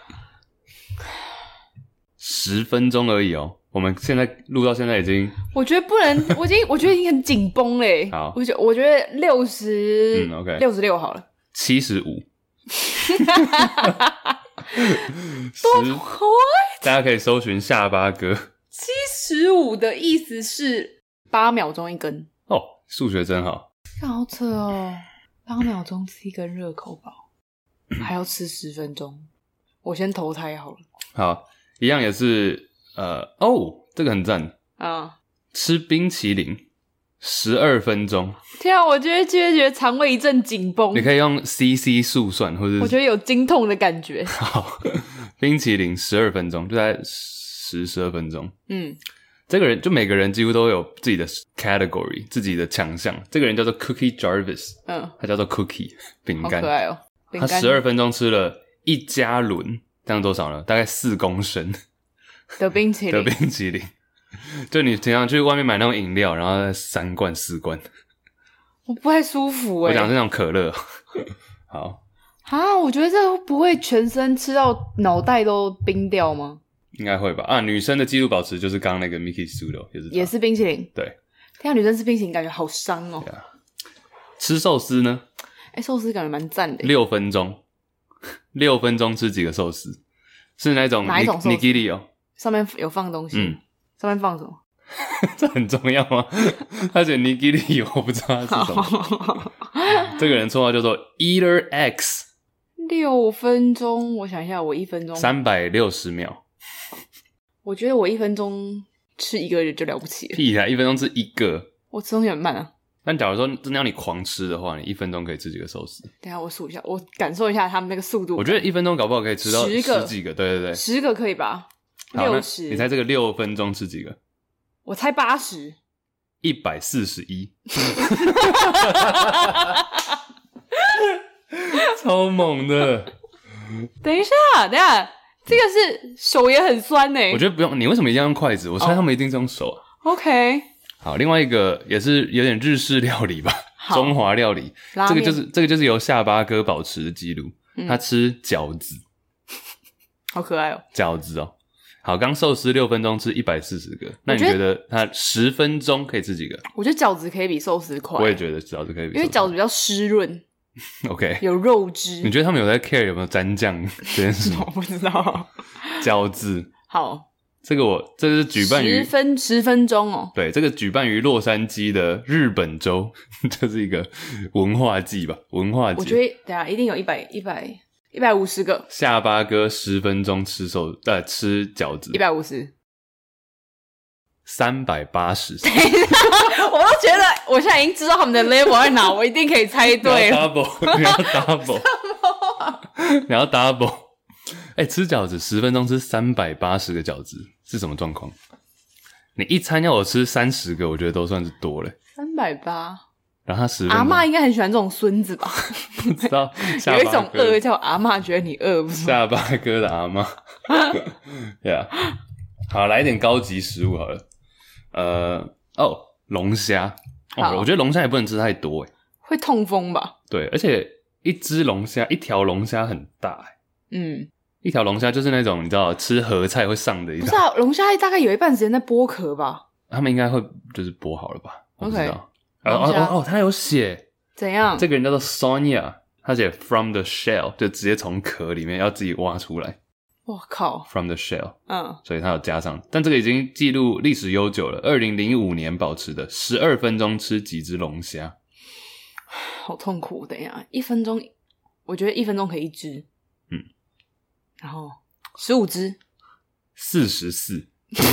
十分钟而已哦。我们现在录到现在已经， 我觉得不能，我已经我觉得已经很紧绷嘞。 好， 我觉我觉得六十， 嗯 ，OK， 六十六好了， 七十五。 多大家可以搜寻下巴哥。 七十五的意思是八秒钟一根哦，数学真好。 好扯哦，八秒钟吃一根热口堡，还要吃十分钟。我先投胎好了。 好，一样也是。呃哦，这个很赞啊！ 吃冰淇淋十二分钟， 天啊！我觉得觉得觉得肠胃一阵紧绷。 你可以用 C C 速算，或者我觉得有经痛的感觉。 好，冰淇淋十二分钟，就在十十二分钟。嗯，这个人就每个人几乎都有自己的 category， 自己的强项。这个人叫做 Cookie Jarvis， 嗯，他叫做 Cookie 饼干， 好可爱哦。 他十二分钟吃了一加仑，这样多少呢？大概四公升。 的冰淇淋， 的冰淇淋，就你经常去外面买那种饮料，然后三罐四罐， 我不太舒服欸。 我讲是那种可乐。好啊，我觉得这不会全身吃到脑袋都冰掉吗？ 应该会吧。啊，女生的纪录保持就是刚刚那个 Miki Sudo 也是也是冰淇淋。 对， 天啊，女生吃冰淇淋感觉好伤哦。 啊、吃寿司呢？ 哎、欸，寿司感觉蛮赞的。 六分钟，六分钟吃几个寿司？是那种哪一种寿司 nigiri 哦。 上面有放东西，嗯，上面放什么？ 这很重要吗？他写 nigiri， 我不知道他是什么。这个人绰号叫做 Eater X。 六分钟，我想一下，我一分钟三百六十秒。 我觉得我一分钟吃一个就了不起了。 屁啦，一分钟吃一个。 我吃东西很慢啊。 但假如说真的要你狂吃的话，你一分钟可以吃几个寿司？ 等一下我数一下，我感受一下他们那个速度。 我觉得一分钟搞不好可以吃到十个十几个，对对对， 十个可以吧？六十， 你猜这个六分钟吃几个？ 我猜八十， 一百四十一，超猛的！ 等一下，等一下，这个是手也很酸呢、欸。 我觉得不用，你为什么一定要用筷子？我猜他们一定是用手、啊。 Oh. OK。 好，另外一个也是有点日式料理吧，中华料理。这个就是这个就是由下巴哥保持的记录、嗯，他吃饺子， 好可爱哦， 饺子哦。好，刚寿司六分钟吃一百四十个，那你觉得他十分钟可以吃几个？ 我觉得饺子可以比寿司快。 我也觉得饺子可以比寿司快， 因为饺子比较湿润。 OK， 有肉汁。 你觉得他们有在 care 有没有沾酱这件事？ 我不知道。 饺子， 好， 这个我这个是举办于十分十分钟哦。 对，这个举办于洛杉矶的日本州，这是一个文化季吧？文化节。 我觉得等一下一定有一百一百一百五十个。 下巴哥十分钟吃寿呃吃饺子， 一百五十。 三百八十， 等一下，我都觉得我现在已经知道他们的 level 在哪，我一定可以猜对了。 你要 double， 你要 double， 你要 double。哎、欸，吃饺子十分钟吃三百八十个饺子是什么状况？你一餐要我吃三十个，我觉得都算是多了。 三百八， 然后他十分钟。 阿嬷应该很喜欢这种孙子吧？ 不知道有一种饿叫阿嬷觉得你饿，不是吗？ 下巴哥的阿嬷。yeah. 好，来一点高级食物好了。呃，哦，龙虾。哦，我觉得龙虾也不能吃太多诶， 会痛风吧？ 对，而且一只龙虾，一条龙虾很大诶。嗯。一条龙虾就是那种你知道吃合菜会上的一条。 不是啊，龙虾大概有一半时间在剥壳吧？ 他们应该会就是剥好了吧？我不知道。 Okay, 哦哦哦，他有写怎样？ 这个人叫做 Sonia， 他写 from the shell， 就直接从壳里面要自己挖出来。 我靠 ，from the shell， 嗯， 所以他有加上，但这个已经记录历史悠久了，二零零五年保持的十二分钟吃几只龙虾， 好痛苦。等一下，一分钟，我觉得一分钟可以一只，嗯，然后十五只， 四十四，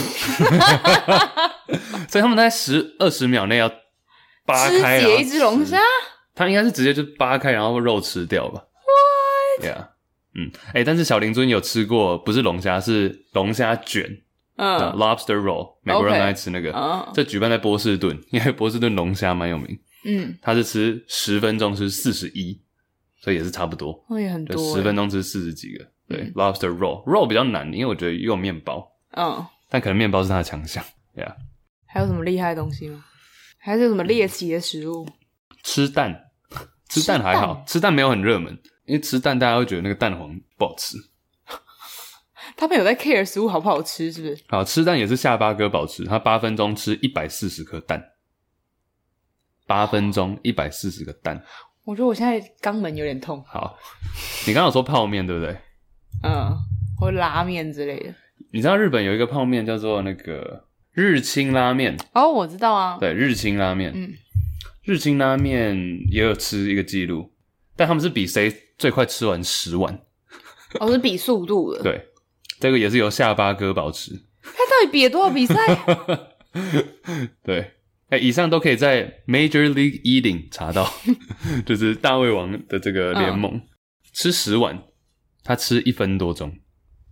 所以他们在十二十秒内要扒开， 肢解一只龙虾， 他应该是直接就扒开，然后肉吃掉吧 ？What？ Yeah。嗯，哎、欸，但是小林尊有吃过，不是龙虾，是龙虾卷，嗯 ，lobster roll， 美国人很爱吃那个。Okay. 这举办在波士顿，因为波士顿龙虾蛮有名。嗯，他是吃十分钟吃四十一，所以也是差不多。 哦，也很多。 十分钟吃四十几个，对、嗯、，lobster roll，roll 比较难，因为我觉得用面包。嗯，但可能面包是他的强项。Yeah。 还有什么厉害的东西吗？还是有什么猎奇的食物？ 吃蛋，吃蛋还好，吃 蛋, 吃蛋没有很热门。因为吃蛋，大家会觉得那个蛋黄不好吃。 他们有在 care 食物好不好吃，是不是？ 好，吃蛋也是下巴哥保持，他八分钟吃一百四十颗蛋，八分钟一百四十个蛋。 我觉得我现在肛门有点痛。 好，你刚刚有说泡面对不对？ 嗯，或拉面之类的。 你知道日本有一个泡面叫做那个日清拉面？ 哦，我知道啊。 对，日清拉面。嗯，日清拉面也有吃一个记录。但他们是比谁最快吃完十碗， 哦，是比速度的。 对，这个也是由下巴哥保持。 他到底比了多少比赛？ 对，哎、欸，以上都可以在 Major League Eating 查到，就是大胃王的这个联盟，嗯、吃十碗，他吃一分多钟，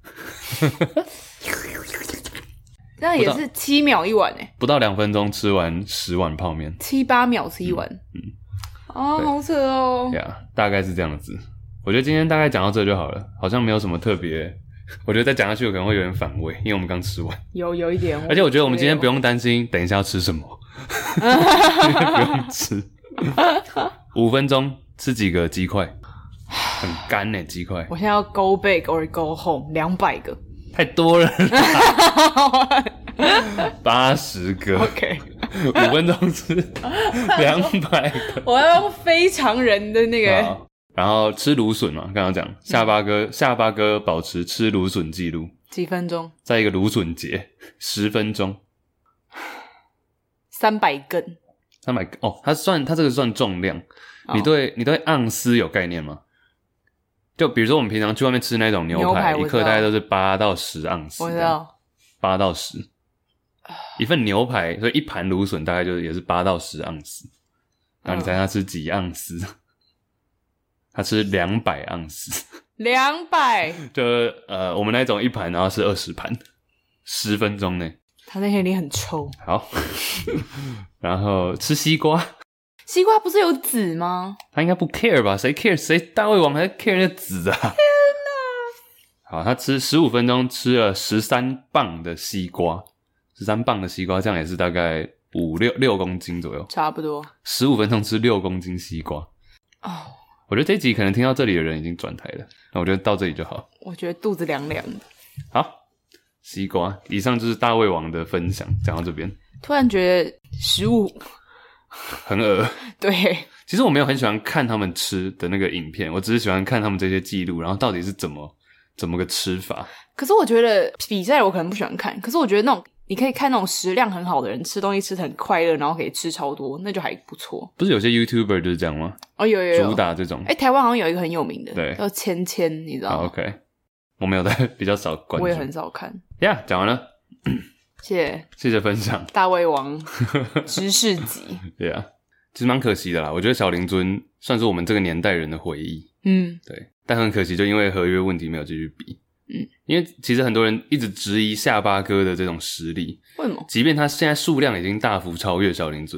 那也是七秒一碗诶， 不到两分钟吃完十碗泡面， 七八秒吃一碗，嗯。嗯哦，好扯哦！ 对啊，大概是这样子。我觉得今天大概讲到这就好了，好像没有什么特别。我觉得再讲下去可能会有点反胃，因为我们刚吃完。 有有一点， 而且我觉得我们今天不用担心等一下要吃什么，不用吃。五分钟吃几个鸡块，很干耶鸡块。 我现在要 go big or go home， 两百个， 太多了。八十个 ，OK， 五分钟吃两百个， 我要用非常人的那个， 然后吃芦笋嘛，刚刚讲下巴哥，嗯、下巴哥保持吃芦笋记录， 几分钟？ 在一个芦笋节，十分钟， 三百根， 三百哦，他算他这个算重量，哦、你对你对盎司有概念吗？就比如说我们平常去外面吃那种牛排，牛排一克大概都是八到十盎司， 我知道， 八到十。一份牛排，所以一盘芦笋大概就是也是八到十盎司。然后你猜他吃几盎司？嗯、他吃两百盎司。 两百？ 就呃，我们那种一盘，然后是二十盘，十分钟内。 他那天脸很臭。 好，然后吃西瓜。 西瓜不是有籽吗？ 他应该不 care 吧？谁 care？ 谁大胃王还 care 那籽啊？ 天哪！ 好，他吃十五分钟吃了十三磅的西瓜。十三磅的西瓜，这样也是大概五六六公斤左右， 差不多。 十五分钟吃六公斤西瓜，哦，我觉得这一集可能听到这里的人已经转台了，那我觉得到这里就好。 我觉得肚子凉凉的。 好，西瓜，以上就是大胃王的分享，讲到这边， 突然觉得食物很恶。 对， 其实我没有很喜欢看他们吃的那个影片，我只是喜欢看他们这些记录，然后到底是怎么怎么个吃法。 可是我觉得比赛我可能不喜欢看，可是我觉得那种。你可以看那种食量很好的人吃东西吃得很快乐，然后可以吃超多，那就还不错。 不是有些 YouTuber 就是这样吗？ 哦，有有有， 主打这种。 哎、欸，台湾好像有一个很有名的， 对， 叫芊芊，你知道吗？ OK， 我没有在比较少关注， 我也很少看。 呀、yeah, ，讲完了， 谢谢谢谢分享。 大胃王知识集， 对啊，其实蛮可惜的啦。我觉得小林尊算是我们这个年代人的回忆，嗯，对，但很可惜，就因为合约问题没有继续比。嗯，因为其实很多人一直质疑下巴哥的这种实力， 为什么？ 即便他现在数量已经大幅超越小林尊，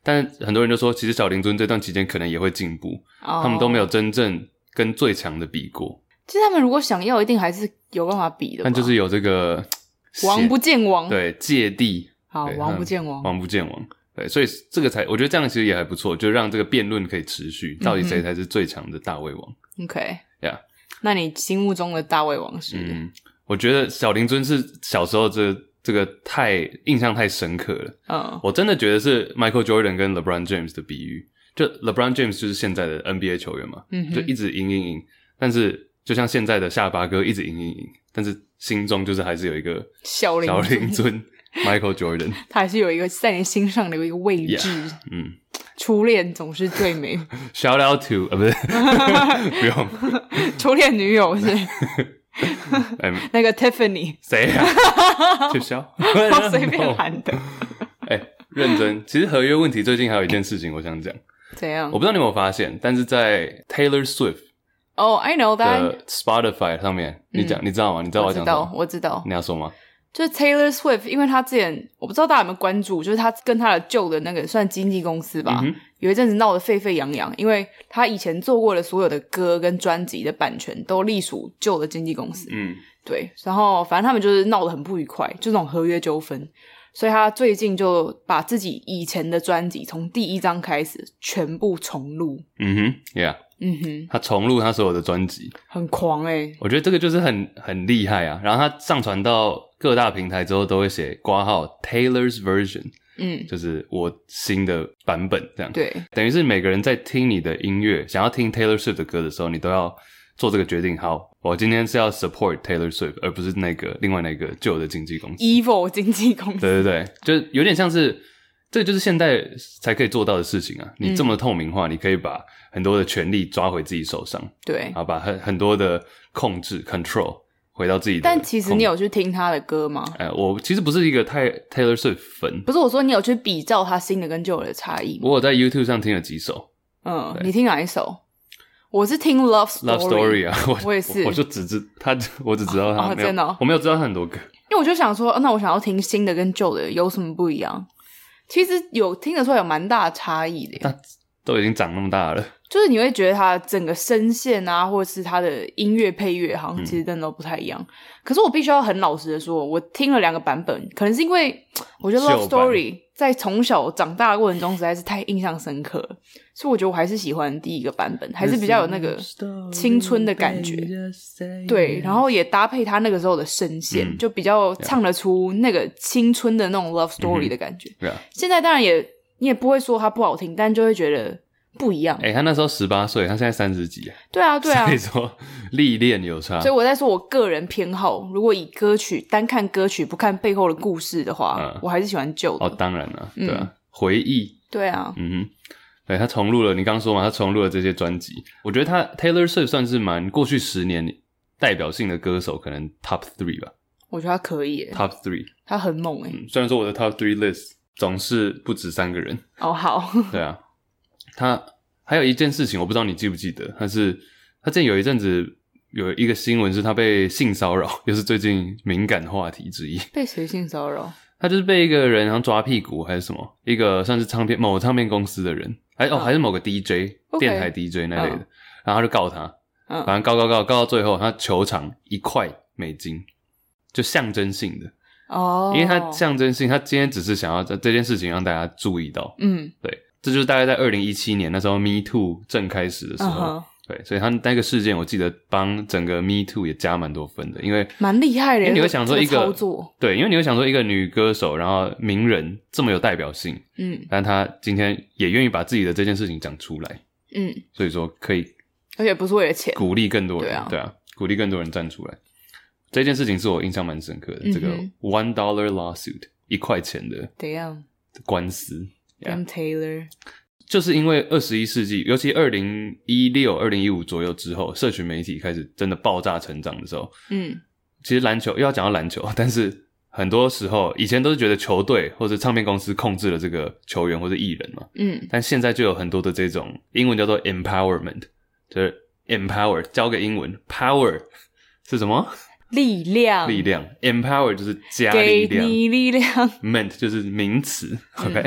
但是很多人就说，其实小林尊这段期间可能也会进步，哦，他们都没有真正跟最强的比过。 其实他们如果想要，一定还是有办法比的吧。 但就是有这个王不见王， 对，芥蒂， 好，王不见王， 王不见王。对，所以这个才，我觉得这样其实也还不错，就让这个辩论可以持续，到底谁才是最强的大胃王。 OK， yeah， 那你心目中的大胃王是？ 嗯，我觉得小林尊是小时候这这个太印象太深刻了。嗯，我真的觉得是 Michael Jordan 跟 LeBron James 的比喻，就 LeBron James 就是现在的 N B A 球员嘛，嗯，就一直赢赢赢，但是就像现在的下巴哥一直赢赢赢，但是心中就是还是有一个小林 尊, 小林尊Michael Jordan， 他还是有一个在你心上的一个位置。Yeah, 嗯，初恋总是最美。 Shout out to 呃、啊、不是，不用。 初恋女友是那个 Tiffany。 谁啊？取消。 我随便喊的。 哎、欸，认真。其实合约问题最近还有一件事情我想讲。 怎样？ 我不知道你有没有发现，但是在 Taylor Swift。Oh, I know that. 的 Spotify 上面，你讲、嗯，你知道吗？你知道我讲什么？ 我知道，我知道。 你要说吗？ 就是 Taylor Swift， 因为他之前我不知道大家有没有关注，就是他跟他的旧的那个算经纪公司吧，嗯、有一阵子闹得沸沸扬扬，因为他以前做过的所有的歌跟专辑的版权都隶属旧的经纪公司。嗯，对，然后反正他们就是闹得很不愉快，就那种合约纠纷，所以他最近就把自己以前的专辑从第一张开始全部重录。 嗯哼 ，Yeah。嗯哼，他重录他所有的专辑， 很狂欸。 我觉得这个就是很很厉害啊。然后他上传到各大平台之后，都会写括号 Taylor's version， 嗯，就是我新的版本这样。 对， 等于是每个人在听你的音乐，想要听 Taylor Swift 的歌的时候，你都要做这个决定。好，我今天是要 support Taylor Swift， 而不是那个另外那个旧的经纪公司 Evil 经纪公司。 对对对，就有点像是。这个就是现在才可以做到的事情啊！你这么透明化，嗯、你可以把很多的权力抓回自己手上， 对， 然后把很很多的控制 control 回到自己的。 但其实你有去听他的歌吗？ 哎，我其实不是一个太 Taylor Swift 粉， 不是我说你有去比较他新的跟旧的差异吗？ 我有在 YouTube 上听了几首。 嗯，你听哪一首？我是听 Love Story， Love Story 啊，我我也是， 我, 我就只知他，我只知道他， 哦、真的、哦， 我没有知道他很多歌。 因为我就想说，那我想要听新的跟旧的有什么不一样？其实有听得出来有蛮大的差异的耶， 但都已经长那么大了， 就是你会觉得他整个声线啊，或者是他的音乐配乐好像其实真的都不太一样、嗯、可是我必须要很老实的说，我听了两个版本，可能是因为我觉得 Love Story 在从小长大的过程中实在是太印象深刻了，所以我觉得我还是喜欢第一个版本，还是比较有那个青春的感觉，对，然后也搭配他那个时候的声线、嗯、就比较唱得出那个青春的那种 Love Story 的感觉、嗯 yeah. 现在当然也你也不会说他不好听，但就会觉得不一样。 欸，他那时候十八岁，他现在三十几。 对啊对啊， 所以说历练有差。 所以我在说我个人偏好，如果以歌曲单看歌曲不看背后的故事的话、嗯、我还是喜欢旧的。 哦当然了，对啊、嗯、回忆。 对啊， 嗯哼，对，他重录了，你刚说嘛，他重录了这些专辑。我觉得他 Taylor Swift 算是蛮过去十年代表性的歌手，可能 top three 吧。 我觉得他可以耶 top three， 他很猛耶、 嗯、虽然说我的 top three list 总是不止三个人。 哦好。 对啊，他还有一件事情我不知道你记不记得，他是他之前有一阵子有一个新闻是他被性骚扰，又是最近敏感话题之一。 被谁性骚扰？ 他就是被一个人好像抓屁股还是什么，一个算是唱片某唱片公司的人，还哦、嗯、还是某个 D J、okay. 电台 D J 那类的、嗯、然后他就告他，嗯，反正告告告告到最后他求偿一块美金，就象征性的哦，因为他象征性，他今天只是想要这件事情让大家注意到，嗯，对，这就是大概在二零一七年那时候 Me Too 正开始的时候、uh-huh. 对，所以他那个事件我记得帮整个 Me Too 也加蛮多分的，因为蛮厉害的， 因为你会想说一个、 这个、操作， 对，因为你会想说一个女歌手然后名人这么有代表性，嗯，但她今天也愿意把自己的这件事情讲出来，嗯，所以说可以， 而且不是为了钱， 鼓励更多人， 对啊， 对啊，鼓励更多人站出来，这件事情是我印象蛮深刻的、嗯、这个 one dollar lawsuit 一块钱的怎样官司 ，Damn Taylor。 就是因为二十一世纪，尤其二零一六、二零一五左右之后，社群媒体开始真的爆炸成长的时候，嗯，其实篮球又要讲到篮球，但是很多时候以前都是觉得球队或者唱片公司控制了这个球员或者艺人嘛，嗯，但现在就有很多的这种英文叫做 empowerment， 就是 empower 教个英文 power 是什么？ 力量， 力量 empower 就是加力量， 给你力量 ，ment 就是名词 ，OK。嗯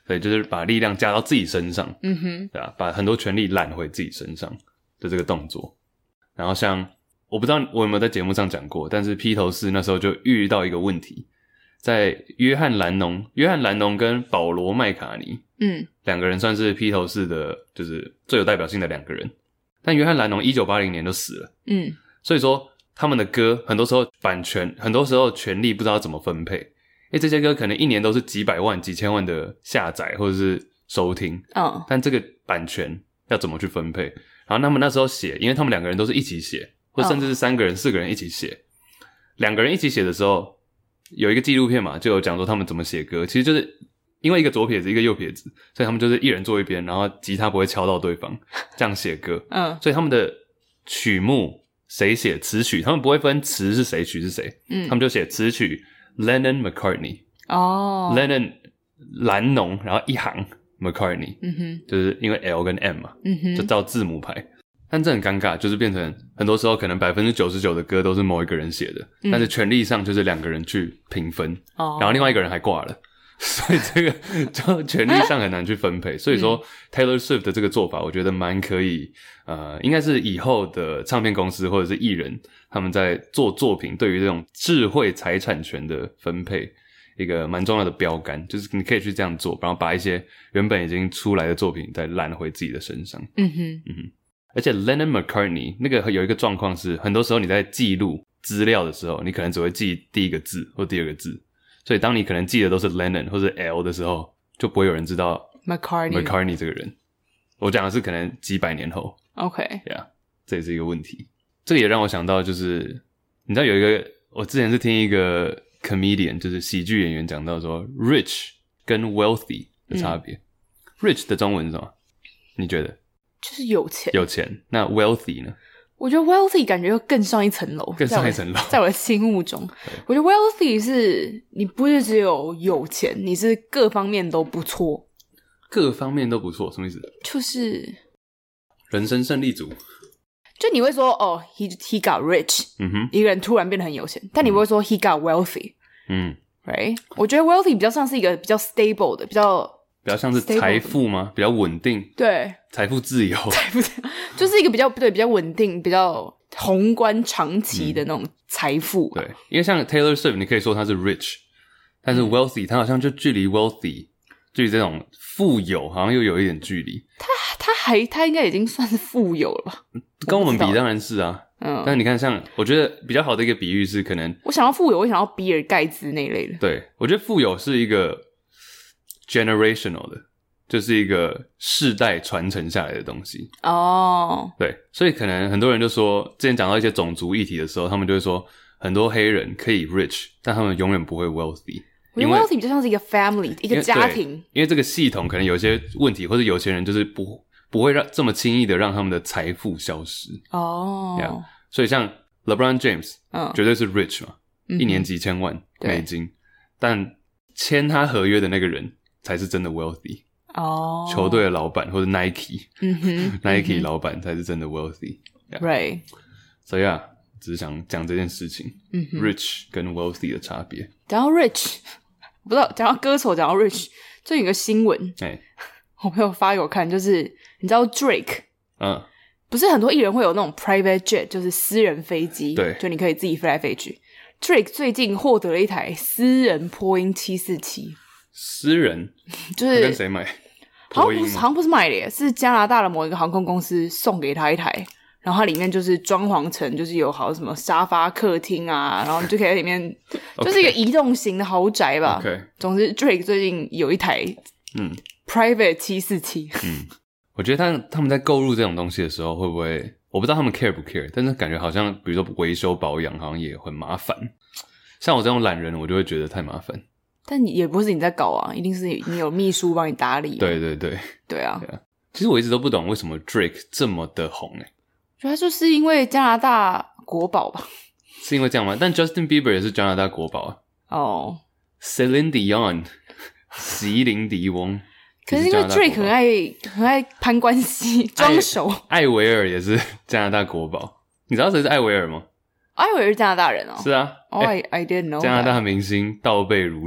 对，就是把力量加到自己身上， 嗯哼， 对啊，把很多权力揽回自己身上的这个动作。然后像我不知道我有没有在节目上讲过，但是披头士那时候就遇到一个问题，在约翰兰农，约翰兰农跟保罗麦卡尼，嗯，两个人算是披头士的，就是最有代表性的两个人。但约翰兰农一九八零年就死了，嗯，所以说他们的歌很多时候版权，很多时候权利不知道怎么分配，因为这些歌可能一年都是几百万、几千万的下载或者是收听，嗯，但这个版权要怎么去分配？然后他们那时候写，因为他们两个人都是一起写，或甚至是三个人、四个人一起写，两个人一起写的时候，有一个纪录片嘛，就有讲说他们怎么写歌，其实就是因为一个左撇子一个右撇子，所以他们就是一人坐一边，然后吉他不会敲到对方，这样写歌。嗯，所以他们的曲目谁写词曲，他们不会分词是谁曲是谁，嗯，他们就写词曲 Lennon McCartney 哦 Lennon 兰农，然后一行 McCartney， 嗯哼，就是因为 L 跟 M 嘛，嗯哼，就照字母排。但这很尴尬，就是变成很多时候可能 百分之九十九 的歌都是某一个人写的，嗯，但是权利上就是两个人去平分，哦，然后另外一个人还挂了。所以这个就权力上很难去分配，所以说 Taylor Swift 的这个做法我觉得蛮可以，呃，应该是以后的唱片公司或者是艺人他们在做作品对于这种智慧财产权的分配一个蛮重要的标杆，就是你可以去这样做，然后把一些原本已经出来的作品再揽回自己的身上。嗯哼，嗯哼。而且 Lennon McCartney 那个有一个状况是，很多时候你在记录资料的时候，你可能只会记第一个字或第二个字。所以当你可能记得都是 Lennon 或者 L 的时候，就不会有人知道 McCartney McCartney 这个人。我讲的是可能几百年后。 OK， yeah， 这也是一个问题。这个也让我想到，就是你知道有一个，我之前是听一个 comedian， 就是喜剧演员讲到说 rich 跟 wealthy 的差别。嗯、rich 的中文是什么？你觉得？ 就是有钱。 有钱。那 wealthy 呢？ 我觉得 wealthy 感觉又更上一层楼， 更上一层楼， 在我的心目中，我觉得 wealthy 是你不是只有有钱，你是各方面都不错， 各方面都不错，什么意思？ 就是人生胜利组。 就你会说哦 he he got rich， 嗯哼，一个人突然变得很有钱，但你不会说 he got wealthy， 嗯 ，right？ 我觉得 wealthy 比较像是一个比较 stable 的，比较。 比较像是财富吗？比较稳定， 对， 财富自由， 财富就是一个比较对比较稳定、比较宏观长期的那种财富、 啊嗯。对，因为像 Taylor Swift， 你可以说他是 rich， 但是 wealthy，、嗯、他好像就距离 wealthy， 距离这种富有好像又有一点距离。 他他还他应该已经算是富有了吧？ 跟我们比当然是啊，嗯。但你看像，像我觉得比较好的一个比喻是，可能我想要富有，我想要比尔盖茨那一类的。 对，我觉得富有是一个。generational 的，就是一个世代传承下来的东西哦。Oh. 对，所以可能很多人就说，之前讲到一些种族议题的时候，他们就会说，很多黑人可以 rich， 但他们永远不会 wealthy。 因为 wealthy 比较像是一个 family， 一个家庭。 因为这个系统可能有些问题，或者有钱人就是不不会让这么轻易的让他们的财富消失哦。Oh. Yeah, 所以像 LeBron James， 嗯，绝对是 rich 嘛，嗯、一年几千万美金，但签他合约的那个人。才是真的 wealthy 哦， oh. 球队的老板或者 Nike， 嗯哼 ，Nike 老板才是真的 wealthy，right？ 所以啊，只是想讲这件事情，嗯哼 ，rich 跟 wealthy 的差别。 讲到 rich， 不知道讲到歌手，讲到 rich， 最近有个新闻，哎、欸，我朋友发给我看，就是你知道 Drake， 嗯，不是很多艺人会有那种 private jet， 就是私人飞机， 对， 就你可以自己飞来飞去。Drake 最近获得了一台私人波音七四七。 私人就是跟谁买？ 好像不是，好像不是买的耶，是加拿大的某一个航空公司送给他一台，然后它里面就是装潢成就是有好什么沙发客厅啊，然后你就可以在里面， okay. 就是一个移动型的豪宅吧。 Okay. 总之 Drake 最近有一台嗯 private 七四七。 嗯，我觉得他他们在购入这种东西的时候，会不会我不知道他们 care 不 care， 但是感觉好像比如说维修保养好像也很麻烦。像我这种懒人，我就会觉得太麻烦。 但也不是你在搞啊，一定是你有秘书帮你打理。 对对对， 对啊。 对啊，其实我一直都不懂为什么 Drake 这么的红诶、欸。 觉得就是因为加拿大国宝吧。 是因为这样吗？但 Justin Bieber 也是加拿大国宝啊。哦。Oh. Celine Dion， 席琳迪翁。 可是因为 Drake 很爱很爱攀关系装熟。 艾维尔也是加拿大国宝。你知道谁是艾维尔吗？ 艾维尔是加拿大人哦。 是啊。 Oh, I, I didn't know. 加拿大明星倒背如流，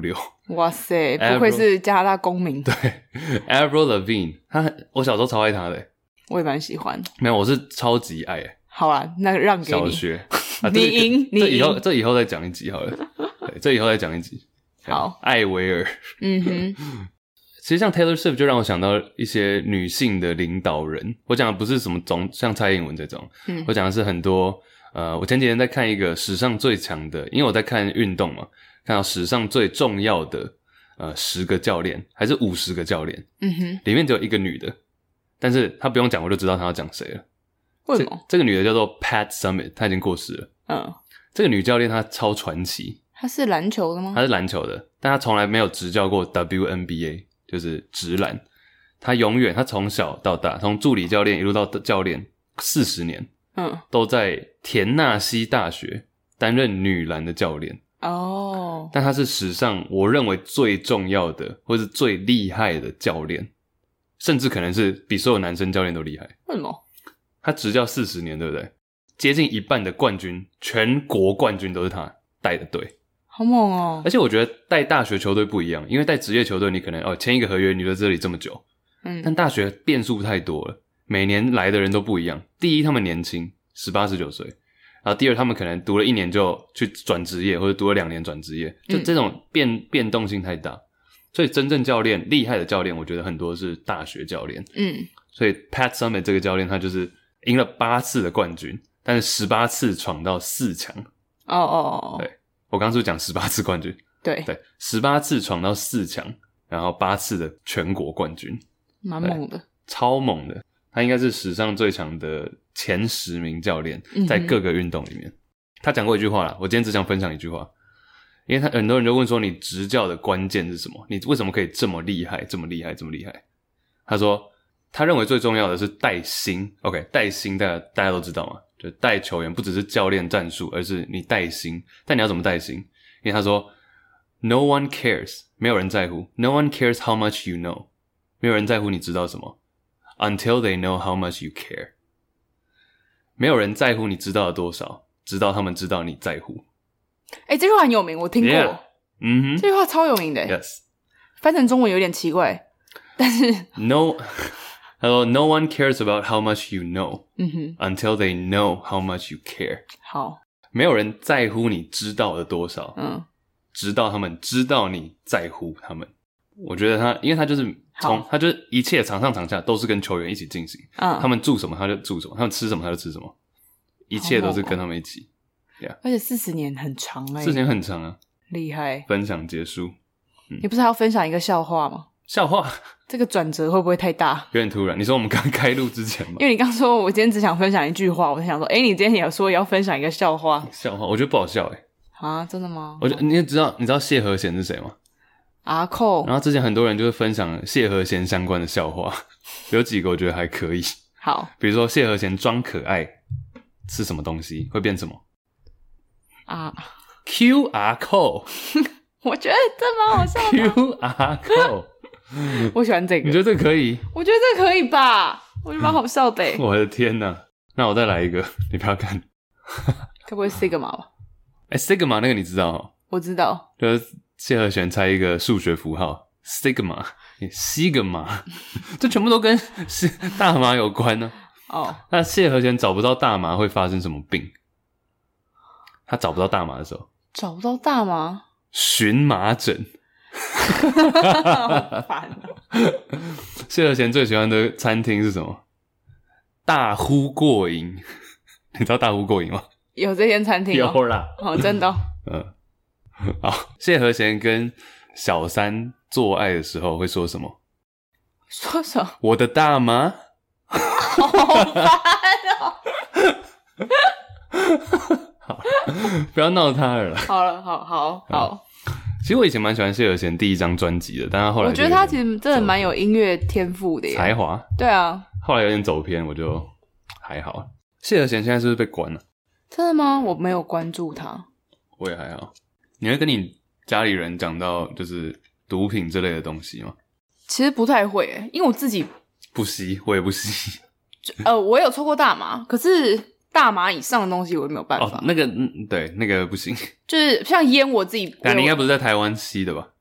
哇塞，不愧是加拿大公民。 对 Avril Lavigne 他我小时候超爱他的。 我也蛮喜欢。 没有，我是超级爱。 好啦，那个让给你。 小学。啊、 你赢，你赢。 这以后这以后再讲一集好了。对，这以后再讲一集。 好。 艾薇儿。 嗯哼。 其实像 Taylor Swift 就让我想到一些女性的领导人。我讲的不是什么总像蔡英文这种，嗯，我讲的是很多呃，我前几天在看一个史上最强的，因为我在看运动嘛，看到史上最重要的呃十个教练还是五十个教练， 嗯哼， 里面只有一个女的，但是她不用讲我就知道她要讲谁了。 为什么？ 这, 这个女的叫做 Pat Summitt， 她已经过世了。 嗯， 这个女教练她超传奇。 她是篮球的吗？ 她是篮球的，但她从来没有执教过 W N B A。就是直篮，他永远他从小到大，从助理教练一路到教练四十年， 嗯， 都在田纳西大学担任女篮的教练。 哦， 但他是史上我认为最重要的或是最厉害的教练，甚至可能是比所有男生教练都厉害。 为什么？ 他执教四十年，对不对？接近一半的冠军，全国冠军都是他带的队。 好猛哦！ 而且我觉得带大学球队不一样，因为带职业球队你可能哦签一个合约，你在这里这么久， 嗯， 但大学变数太多了，每年来的人都不一样。第一，他们年轻，十八、十九岁，然后第二，他们可能读了一年就去转职业，或者读了两年转职业，就这种变、嗯、变动性太大。所以真正教练厉害的教练，我觉得很多是大学教练。 嗯， 所以 Pat Summitt 这个教练他就是赢了八次的冠军，但是十八次闯到四强。 哦哦哦， 对。我刚刚是不是讲十八次冠军？ 对对，十八次闯到四强，然后八次的全国冠军， 蛮猛的， 超猛的。他应该是史上最强的前十名教练，在各个运动里面。嗯、他讲过一句话啦，我今天只想分享一句话，因为他很多人就问说，你执教的关键是什么？你为什么可以这么厉害，这么厉害，这么厉害？他说，他认为最重要的是带心。OK， 带心大家大家都知道嘛。就带球员不只是教练战术，而是你带心。但你要怎么带心？因为他说 No one cares， 没有人在乎。 No one cares how much you know， 没有人在乎你知道什么 Until they know how much you care， 没有人在乎你知道了多少，直到他们知道你在乎。 诶、欸、这句话很有名，我听过。 yeah. 嗯哼， 这句话超有名的。 Yes， 翻成中文有点奇怪，但是 No他说 No one cares about how much you know、 嗯、哼 Until they know how much you care。 好， 没有人在乎你知道了多少， 嗯， 直到他们知道你在乎他们。我觉得他因为他就是从他就是一切场上场下都是跟球员一起进行、 嗯、 他们住什么他就住什么，他们吃什么他就吃什么，一切都是跟他们一起、 yeah. 而且四十年很长欸， 四十年很长啊， 厉害。 分享结束、嗯、 你不是还要分享一个笑话吗？ 笑话这个转折会不会太大？ 有点突然。你说我们刚开录之前吗？ 因为你刚说我今天只想分享一句话，我在想说诶你今天也说也要分享一个笑话。 笑话我觉得不好笑诶。 啊真的吗？ 我觉得你也知道你知道谢和弦是谁吗？ 阿扣。 然后之前很多人就是分享谢和弦相关的笑话，有几个我觉得还可以。 好， 比如说谢和弦装可爱吃什么东西会变什么啊 Q R code 我觉得这蛮好笑的。 Q R code 我喜欢这个。 你觉得这个可以？ 我觉得这个可以吧，我觉得蛮好笑的、欸、 我的天哪，那我再来一个，你不要看该不会 Sigma 吧？ 诶 Sigma 那个你知道齁？ 我知道， 就是谢和弦猜一个数学符号 Sigma Sigma 这全部都跟大麻有关呢、 啊、哦， 那谢和弦找不到大麻会发生什么病？他找不到大麻的时候找不到大麻荨麻疹好烦哦。 谢和弦最喜欢的餐厅是什么？大呼过瘾你知道大呼过瘾吗？ 有这间餐厅、哦、 有啦哦真的、哦、 嗯，好，谢和弦跟小三做爱的时候会说什么？ 说什么？ 我的大麻好烦哦好，不要闹他了啦。 好了，好好好。 其实我以前蛮喜欢谢和弦第一张专辑的，但他后来我觉得他其实真的蛮有音乐天赋的耶， 才华。 对啊， 后来有点走偏，我就还好。谢和弦现在是不是被关了？ 真的吗？我没有关注他。 我也还好。你会跟你家里人讲到就是毒品这类的东西吗？ 其实不太会耶，因为我自己不吸，我也不吸。 呃，我有抽过大麻，可是大麻以上的东西我也没有办法。 哦，那个嗯，对，那个不行。 就是像烟，我自己。 但你应该不是在台湾吸的吧？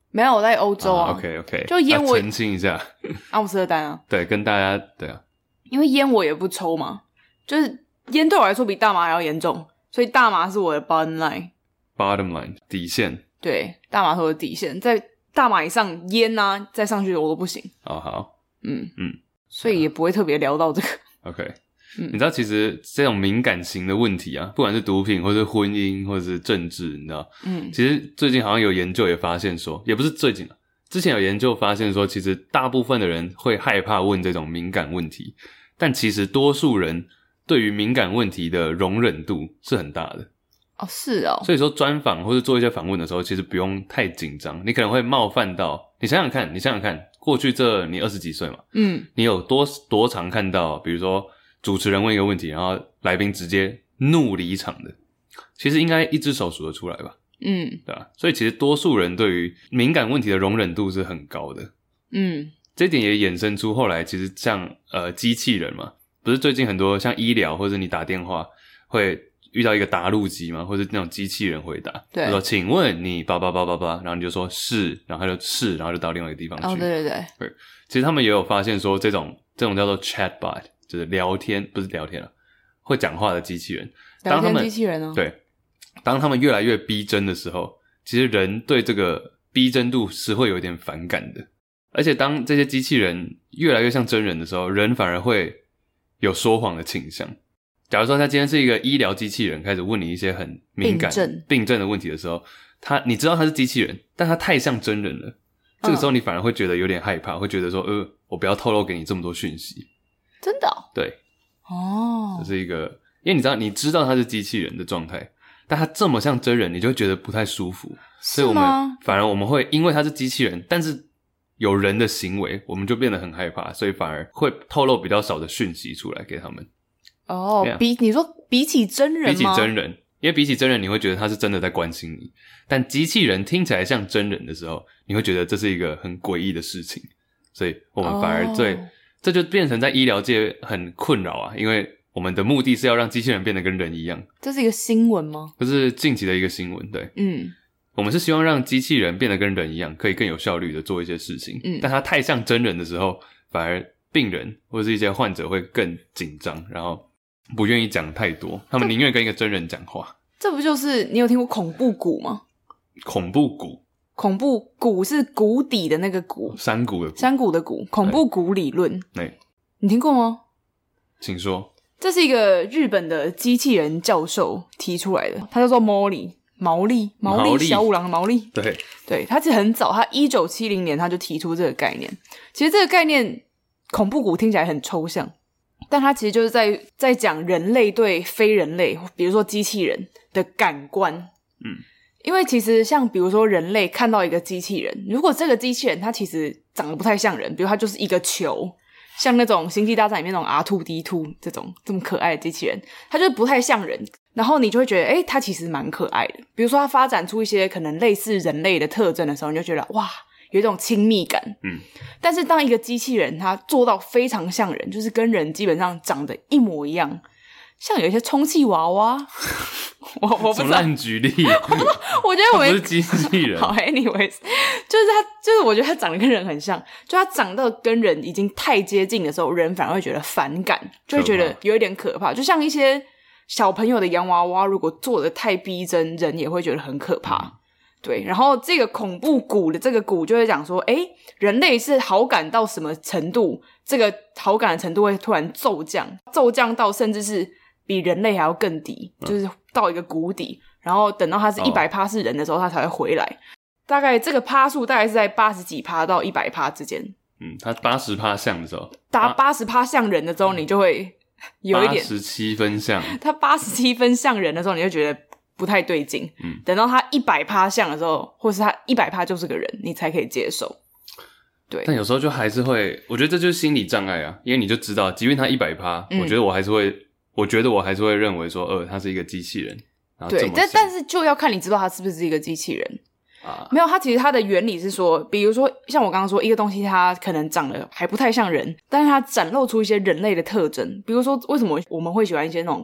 没有，我在欧洲啊。 啊 OK OK， 就烟我、 啊、澄清一下， 阿姆斯特丹啊。 对，跟大家对啊， 因为烟我也不抽嘛，就是烟对我来说比大麻还要严重，所以大麻是我的 bottom line。bottom line 底线。 对，大麻是我的底线，在大麻以上烟啊再上去我都不行。 哦好， 嗯嗯， 所以也不会特别聊到这个。 OK，嗯，你知道其实这种敏感型的问题啊，不管是毒品或是婚姻或者是政治，你知道，嗯，其实最近好像有研究也发现说，也不是最近啊，之前有研究发现说，其实大部分的人会害怕问这种敏感问题，但其实多数人对于敏感问题的容忍度是很大的。 哦，是哦。 所以说专访或是做一些访问的时候，其实不用太紧张，你可能会冒犯到，你想想看，你想想看，过去这你二十几岁嘛，嗯，你有多多常看到，比如说主持人问一个问题，然后来宾直接怒离场的，其实应该一只手数得出来吧，嗯，对吧？所以其实多数人对于敏感问题的容忍度是很高的，嗯，这一点也衍生出后来其实像呃机器人嘛，不是最近很多像医疗或者你打电话会遇到一个答录机嘛，或者那种机器人回答，对，就说请问你叭叭叭叭叭，然后你就说是，然后他就是然后就到另外一个地方去。 哦，对对对， 对，其实他们也有发现说这种这种叫做 chatbot， 就是聊天不是聊天啊，会讲话的机器人， 聊天机器人哦， 对，当他们越来越逼真的时候，其实人对这个逼真度是会有一点反感的，而且当这些机器人越来越像真人的时候，人反而会有说谎的倾向。假如说他今天是一个医疗机器人，开始问你一些很敏感病症病症的问题的时候，他你知道他是机器人，但他太像真人了，这个时候你反而会觉得有点害怕，嗯，会觉得说呃我不要透露给你这么多讯息。 真的哦？ 对， 哦， 这是一个，因为你知道你知道他是机器人的状态，但他这么像真人，你就会觉得不太舒服。所以我们反而我们会因为他是机器人，但是有人的行为，我们就变得很害怕，所以反而会透露比较少的讯息出来给他们。 哦， yeah. 比你说比起真人吗？ 比起真人，因为比起真人你会觉得他是真的在关心你，但机器人听起来像真人的时候，你会觉得这是一个很诡异的事情，所以我们反而对，oh. 这就变成在医疗界很困扰啊，因为我们的目的是要让机器人变得跟人一样。 这是一个新闻吗？ 这是近期的一个新闻，对，嗯，我们是希望让机器人变得跟人一样，可以更有效率的做一些事情，嗯，但它太像真人的时候，反而病人或者是一些患者会更紧张，然后不愿意讲太多，他们宁愿跟一个真人讲话。 这不就是你有听过恐怖谷吗？ 恐怖谷， 恐怖谷是谷底的那个谷， 山谷的谷， 山谷的谷，恐怖谷理论。 对， 你听过吗？ 请说。 这是一个日本的机器人教授提出来的，他叫做毛利毛利毛利小五郎的毛利。 对对，他其实很早，他一九七零年他就提出这个概念。其实这个概念恐怖谷听起来很抽象，但它其实就是在在讲人类对非人类，比如说机器人的感官。嗯，因为其实像比如说人类看到一个机器人，如果这个机器人它其实长得不太像人，比如它就是一个球，像那种星际大战里面那种 R 二 D 二 这种这么可爱的机器人，它就是不太像人，然后你就会觉得诶它其实蛮可爱的。比如说它发展出一些可能类似人类的特征的时候，你就觉得哇有一种亲密感。嗯，但是当一个机器人它做到非常像人，就是跟人基本上长得一模一样，像有一些充气娃娃我我不知道什么烂举例我觉得我们不是机器人好 anyways 就是他就是我觉得他长得跟人很像，就他长到跟人已经太接近的时候，人反而会觉得反感，就会觉得有一点可怕，就像一些小朋友的洋娃娃如果做得太逼真，人也会觉得很可怕。嗯，对，然后这个恐怖谷的这个谷就会讲说，诶，人类是好感到什么程度，这个好感的程度会突然骤降，骤降到甚至是比人类还要更低，就是到一个谷底，然后等到它是 百分之百 是人的时候，它才会回来。大概这个趴数大概是在八十几趴到一百趴之间。 嗯，它八十趴像的时候， 达八十趴像人的时候，你就会有一点八十七分像。 它八十七分像人的时候，你就觉得不太对劲。嗯，等到他一百趴像的时候，或是他一百趴就是个人，你才可以接受。对， 但有时候就还是会，我觉得这就是心理障碍啊，因为你就知道，即便他一百趴，我觉得我还是会，我觉得我还是会认为说，呃，他是一个机器人。然后这么对，但但是就要看你知道他是不是一个机器人啊。没有，他其实他的原理是说，比如说像我刚刚说，一个东西它可能长得还不太像人，但是它展露出一些人类的特征，比如说为什么我们会喜欢一些那种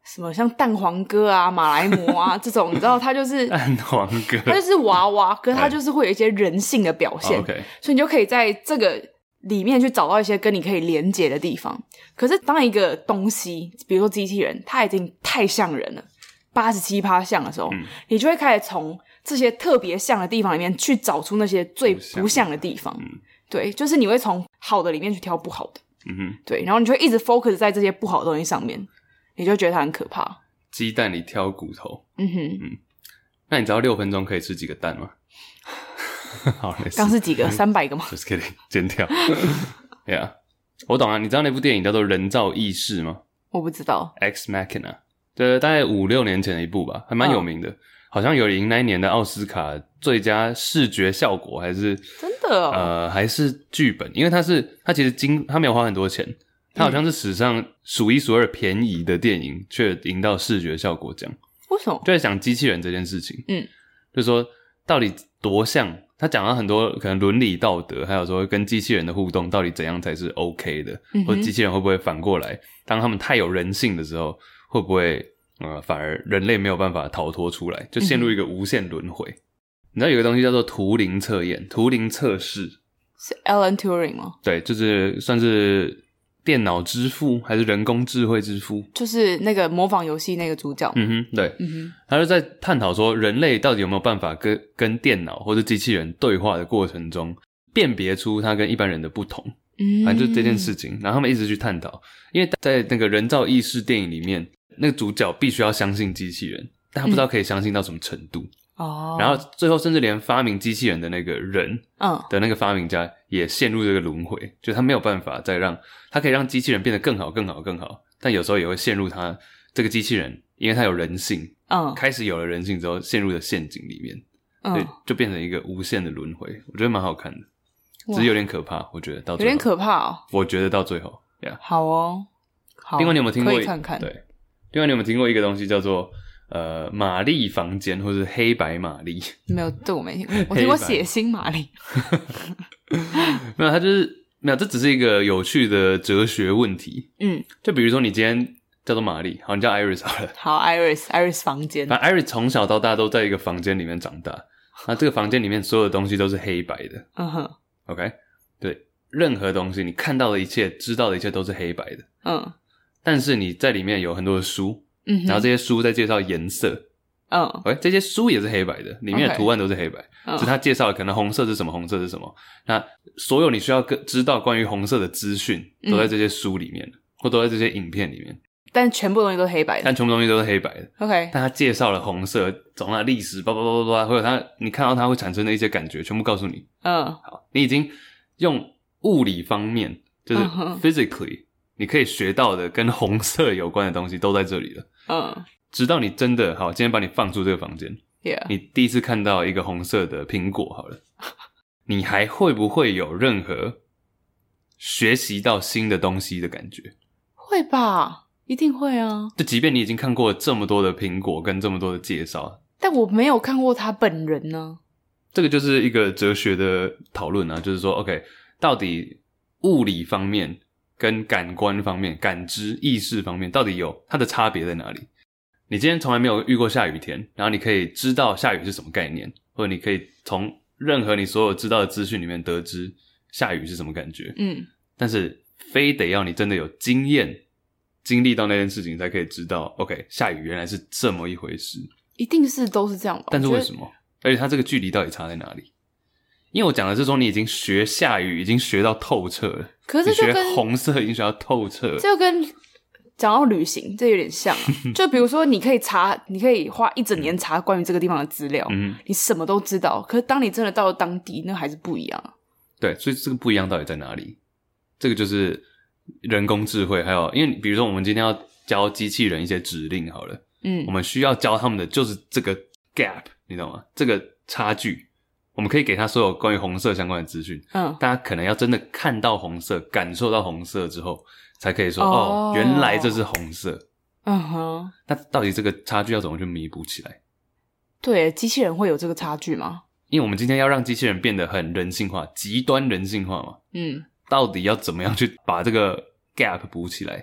什么像蛋黄哥啊、马来貘啊这种，你知道他就是蛋黄哥， 他就是娃娃，可是他就是会有一些人性的表现， okay. 所以你就可以在这个里面去找到一些跟你可以连结的地方。可是当一个东西，比如说机器人，它已经太像人了， 百分之八十七 像的时候、嗯、你就会开始从这些特别像的地方里面去找出那些最不像的地方、嗯、对，就是你会从好的里面去挑不好的、嗯、哼对，然后你就会一直 focus 在这些不好的东西上面，你就会觉得它很可怕。 鸡蛋里挑骨头。嗯哼嗯，那你知道六分钟可以吃几个蛋吗？好， 刚是几个？三百个吗？ Just kidding， 剪掉。Yeah， 我懂啊。你知道那部电影叫做《人造意识》吗？ 我不知道。 Ex Machina， 对，大概五六年前的一部吧，还蛮有名的、嗯、好像有赢那一年的奥斯卡最佳视觉效果，还是真的哦？ 呃，还是剧本，因为它是它其实经它没有花很多钱，它好像是史上数一数二便宜的电影，却赢到视觉效果奖。 为什么？就在讲机器人这件事情，嗯，就是说到底多像。他讲到很多可能伦理道德，还有说跟机器人的互动到底怎样才是 OK 的、嗯、或者机器人会不会反过来当他们太有人性的时候，会不会呃反而人类没有办法逃脱出来，就陷入一个无限轮回、嗯、你知道有个东西叫做图灵测验，图灵测试是 Alan Turing 吗？ 对，就是算是电脑之父还是人工智慧之父， 就是那个模仿游戏那个主角。 嗯哼，对，嗯哼，他就在探讨说人类到底有没有办法跟跟电脑或者机器人对话的过程中辨别出他跟一般人的不同。嗯，反正就是这件事情，然后他们一直去探讨，因为在那个人造意识电影里面，那个主角必须要相信机器人，但他不知道可以相信到什么程度。哦、嗯，然后最后甚至连发明机器人的那个人嗯的那个发明家也陷入这个轮回，就他没有办法再让他可以让机器人变得更好更好更好，但有时候也会陷入他这个机器人因为他有人性嗯开始有了人性之后陷入了陷阱里面，嗯，所以就变成一个无限的轮回。我觉得蛮好看的，只是有点可怕，我觉得到最后有点可怕哦。 我觉得到最后 yeah. 好哦，好， 另外你有没有听过可以看看？ 对，另外你有没有听过一个东西叫做呃，玛丽房间，或是黑白玛丽？没有，这我没听过。我听过血腥玛丽。 没有，它就是没有，这只是一个有趣的哲学问题。嗯，就比如说你今天叫做玛丽，好，你叫 Iris 好了。 好 ，Iris，Iris 房间。 反正 Iris 从小到大都在一个房间里面长大，那这个房间里面所有的东西都是黑白的。嗯哼 ，OK， 对，任何东西你看到的一切、知道的一切都是黑白的。嗯，但是你在里面有很多的书。嗯，然后这些书在介绍颜色，嗯，哎，这些书也是黑白的，里面的图案都是黑白，只、okay. 是他介绍可能红色是什么，红色是什么。那所有你需要知道关于红色的资讯，都在这些书里面、嗯，或都在这些影片里面。 但全部东西都是黑白的， 但全部东西都是黑白的。 OK， 但他介绍了红色，从它的历史，叭叭叭叭叭，或者他你看到它会产生的一些感觉，全部告诉你。嗯，好，你已经用物理方面，就是 physically、嗯。你可以学到的跟红色有关的东西都在这里了。嗯，直到你真的好，今天把你放出这个房间 ，Yeah， 你第一次看到一个红色的苹果，好了，你还会不会有任何学习到新的东西的感觉？ 会吧，一定会啊。 就即便你已经看过这么多的苹果跟这么多的介绍， 但我没有看过他本人呢。 这个就是一个哲学的讨论啊，就是说 ，OK， 到底物理方面跟感官方面、感知、意识方面到底有它的差别在哪里？你今天从来没有遇过下雨天，然后你可以知道下雨是什么概念，或者你可以从任何你所有知道的资讯里面得知下雨是什么感觉。嗯，但是非得要你真的有经验经历到那件事情才可以知道 OK 下雨原来是这么一回事。 一定是都是这样吧？ 但是为什么？而且它这个距离到底差在哪里？因为我讲的是说你已经学下雨已经学到透彻了， 可是就跟你学红色已经学到透彻了， 这就跟讲到旅行这有点像啊。就比如说你可以查你可以花一整年查关于这个地方的资料、嗯、你什么都知道，可是当你真的到了当地那还是不一样啊。 对，所以这个不一样到底在哪里？这个就是人工智慧，还有因为比如说我们今天要教机器人一些指令好了，嗯，我们需要教他们的就是这个 gap， 你懂吗？这个差距我们可以给他所有关于红色相关的资讯，嗯，大家可能要真的看到红色感受到红色之后才可以说 哦, 哦原来这是红色。嗯哼，那到底这个差距要怎么去弥补起来？ 对，机器人会有这个差距吗？ 因为我们今天要让机器人变得很人性化，极端人性化嘛，嗯，到底要怎么样去把这个 gap 补起来？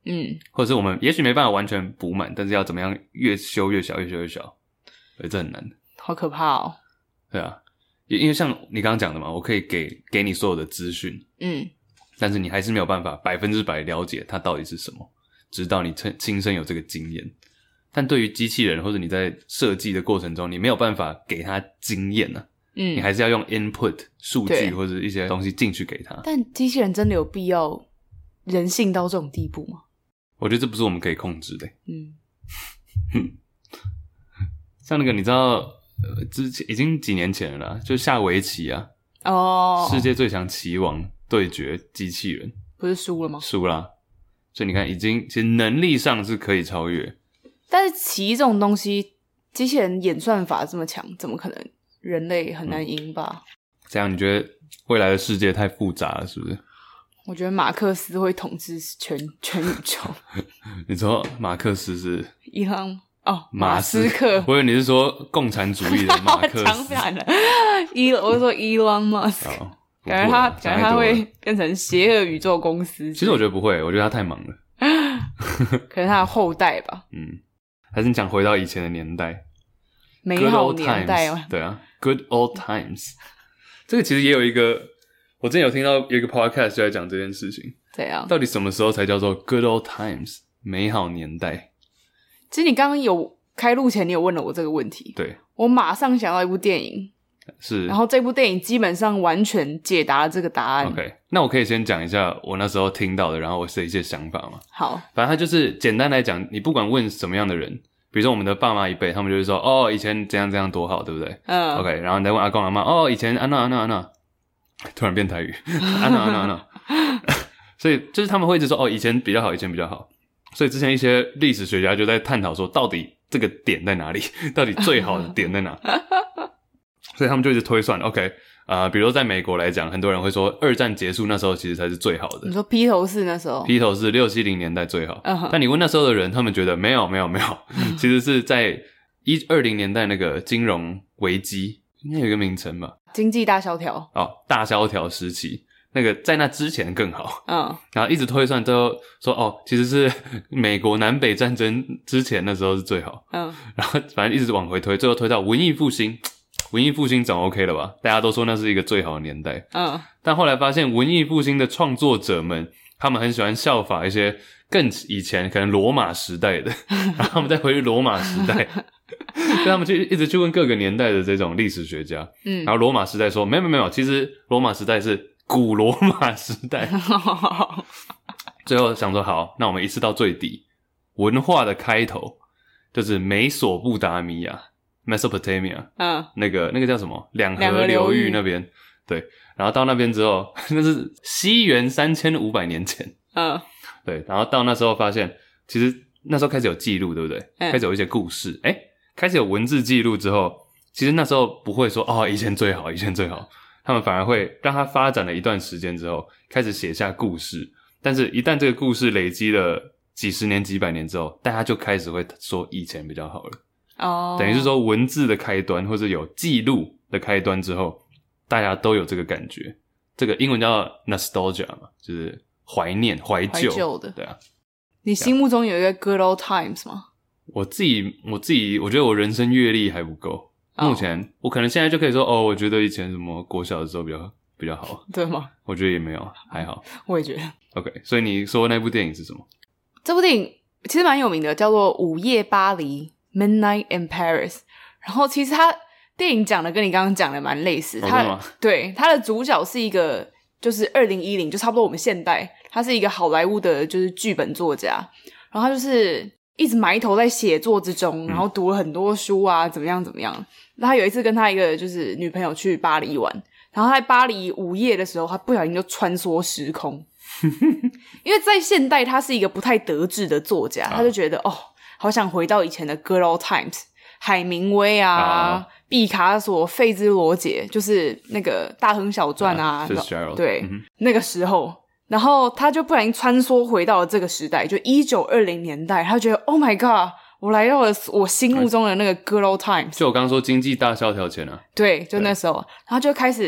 嗯，或者是我们也许没办法完全补满，但是要怎么样越修越小，越修越小，对，这很难。 好可怕哦。 对啊，因为像你刚刚讲的嘛，我可以给给你所有的资讯，嗯，但是你还是没有办法百分之百了解它到底是什么，直到你亲身有这个经验。但对于机器人或者你在设计的过程中，你没有办法给它经验啊。嗯，你还是要用 input 数据或者一些东西进去给他。 但机器人真的有必要人性到这种地步吗？ 我觉得这不是我们可以控制的。嗯，像那个你知道，呃，之前已经几年前了啦，就下围棋啊，哦，世界最强棋王对决机器人， 不是输了吗？ 输啦，所以你看，已经其实能力上是可以超越。 但是棋这种东西，机器人演算法这么强，怎么可能？人类很难赢吧？ 这样你觉得未来的世界太复杂了，是不是？ 我觉得马克思会统治全全宇宙。 你说马克思是伊朗哦， 马斯克。 我以为你是说共产主义的马克思。 讲反了，伊我是说伊朗马斯克，感觉他感觉他会变成邪恶宇宙公司。 其实我觉得不会，我觉得他太忙了。 可能他的后代吧。 嗯，还是你讲回到以前的年代。 美好年代哦， 对啊 ，Good old times， 这个其实也有一个，我之前有听到有一个 podcast 就在讲这件事情。 怎样？ 到底什么时候才叫做 Good old times， 美好年代？ 其实你刚刚有开录前，你有问了我这个问题， 对， 我马上想到一部电影， 是， 然后这部电影基本上完全解答了这个答案。 OK， 那我可以先讲一下我那时候听到的，然后我的一些想法嘛。 好， 反正它就是简单来讲，你不管问什么样的人。比如说我们的爸妈一辈，他们就会说哦，以前怎样怎样多好，对不对？嗯。OK， 然后你再问阿公阿嬷，哦，以前安娜安娜安娜，突然变台语，安娜安娜安娜。所以就是他们会一直说哦，以前比较好，以前比较好。所以之前一些历史学家就在探讨说，到底这个点在哪里？到底最好的点在哪？所以他们就一直推算 ，OK。啊、呃，比如说在美国来讲，很多人会说二战结束那时候其实才是最好的。 你说披头士那时候？ 披头士六七零年代最好。Uh-huh. 但你问那时候的人，他们觉得没有没有没有，其实是在一二零年代那个金融危机，应该有一个名称吧？ 经济大萧条。 哦，大萧条时期，那个在那之前更好。嗯、uh-huh. 然后一直推算之后说，哦，其实是美国南北战争之前那时候是最好。嗯、uh-huh. 然后反正一直往回推，最后推到文艺复兴。文艺复兴总 OK 了吧？大家都说那是一个最好的年代。嗯，但后来发现文艺复兴的创作者们，他们很喜欢效法一些更以前可能罗马时代的，然后他们再回去罗马时代，所以他们就一直去问各个年代的这种历史学家。嗯，然后罗马时代说没有没有没有，其实罗马时代是古罗马时代。最后想说好，那我们一次到最底，文化的开头就是美索不达米亚。Mesopotamia， 嗯，那个那个叫什么？两河流域那边，对。然后到那边之后，那是西元三千五百年前，嗯，对。然后到那时候发现，其实那时候开始有记录，对不对？嗯、开始有一些故事，诶，开始有文字记录之后，其实那时候不会说哦，以前最好，以前最好。他们反而会让它发展了一段时间之后，开始写下故事。但是，一旦这个故事累积了几十年、几百年之后，大家就开始会说以前比较好了。哦、oh. ，等于是说文字的开端，或者有记录的开端之后，大家都有这个感觉。这个英文叫 nostalgia 嘛，就是怀念、怀旧。怀旧的，对啊。 你心目中有一个 good old times 吗？ 我自己，我自己，我觉得我人生阅历还不够。Oh. 目前，我可能现在就可以说，哦，我觉得以前什么国小的时候比较比较好。 对吗？ 我觉得也没有，还好。 我也觉得。 OK， 所以你说那部电影是什么？ 这部电影其实蛮有名的，叫做《午夜巴黎》。Midnight in Paris， 然后其实他电影讲的跟你刚刚讲的蛮类似，他、哦、对他的主角是一个就是二零一零就差不多我们现代，他是一个好莱坞的就是剧本作家，然后他就是一直埋头在写作之中，然后读了很多书啊，怎么样怎么样。然后他有一次跟他一个就是女朋友去巴黎玩，然后他在巴黎午夜的时候，他不小心就穿梭时空，因为在现代他是一个不太得志的作家，他就觉得哦。好想回到以前的 good old times， 海明威啊、oh. 毕卡索、费兹罗杰，就是那个大亨小传啊， uh, 对、mm-hmm. 那个时候，然后他就不小心穿梭回到了这个时代，就一九二零年代，他觉得 Oh my god， 我来到了我心目中的那个 good old times， 就我刚刚说经济大萧条前啊， 对，就那时候，然后就开始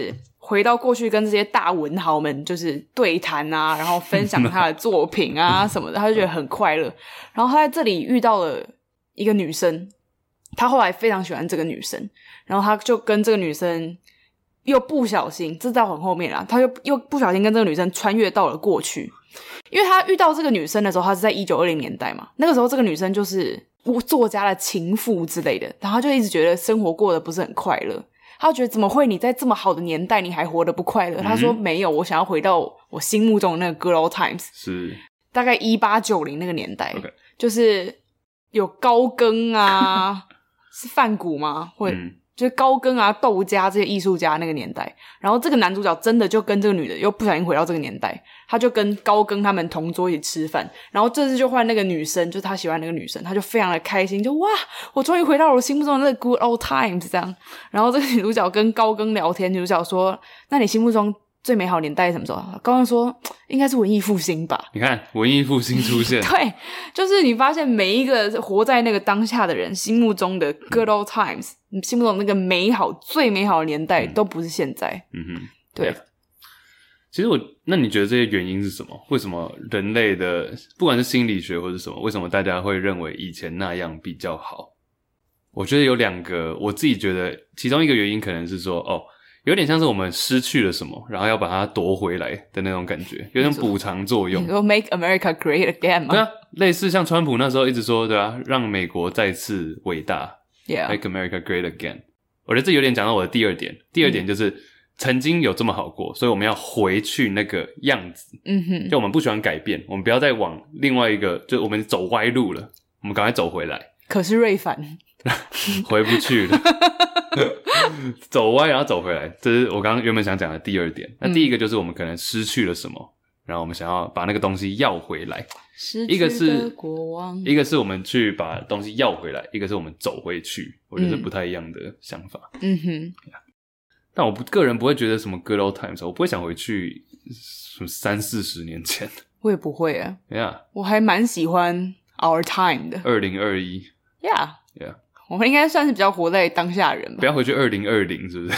回到过去跟这些大文豪们就是对谈啊，然后分享他的作品啊什么的，他就觉得很快乐。然后他在这里遇到了一个女生，他后来非常喜欢这个女生，然后他就跟这个女生又不小心，这到很后面啦，他就又不小心跟这个女生穿越到了过去。因为他遇到这个女生的时候，他是在一九二零年代嘛，那个时候这个女生就是作家的情妇之类的，然后他就一直觉得生活过得不是很快乐，他就觉得怎么会你在这么好的年代你还活得不快乐、嗯、他说没有，我想要回到我心目中的那个 good old times， 是大概一八九零那个年代、 okay. 就是有高更啊是梵谷吗？或者、嗯就是高更啊窦家这些艺术家那个年代，然后这个男主角真的就跟这个女的又不小心回到这个年代，他就跟高更他们同桌一起吃饭，然后这次就换那个女生，就是他喜欢那个女生，他就非常的开心，就哇我终于回到了我心目中的那个 good old times 这样。然后这个女主角跟高更聊天，女主角说那你心目中最美好年代是什么时候？高更说应该是文艺复兴吧。 你看文艺复兴出现对，就是你发现每一个活在那个当下的人心目中的 good old times、嗯、心目中那个美好最美好的年代、嗯、都不是现在。 嗯哼， 对、yeah. 其实我那你觉得这些原因是什么？为什么人类的不管是心理学或是什么，为什么大家会认为以前那样比较好？我觉得有两个，我自己觉得其中一个原因可能是说哦有点像是我们失去了什么，然后要把它夺回来的那种感觉，有点补偿作用。 你说 Make America Great Again 吗？ 对啊，类似像川普那时候一直说，对啊，让美国再次伟大、 yeah. Make America Great Again。我觉得这有点讲到我的第二点，第二点就是、嗯、曾经有这么好过，所以我们要回去那个样子。 嗯哼， 就我们不喜欢改变，我们不要再往另外一个，就我们走歪路了，我们赶快走回来。 可是瑞凡回不去了。走歪然后走回来，这是我刚刚原本想讲的第二点。那第一个就是我们可能失去了什么、嗯、然后我们想要把那个东西要回来。 失去的国王， 一个是一个是我们去把东西要回来，一个是我们走回去，我觉得是不太一样的想法。 嗯哼， 但我不个人不会觉得什么 good old times， 我不会想回去什么三四十年前。 我也不会啊。 Yeah， 我还蛮喜欢 our time 的。 二零二一 Yeah Yeah， 我们应该算是比较活在当下的人吧。 不要回去二零二零，是不是？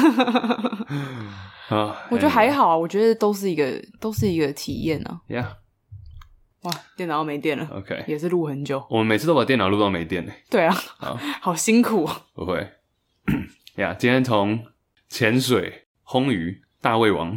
啊， 我觉得还好啊，我觉得都是一个都是一个体验啊。 Yeah。 哇，电脑没电了。 OK， 也是录很久。 我们每次都把电脑录到没电呢。 对啊，好, 好辛苦啊。 不会。呀、yeah, 今天从潜水、烘鱼、大胃王、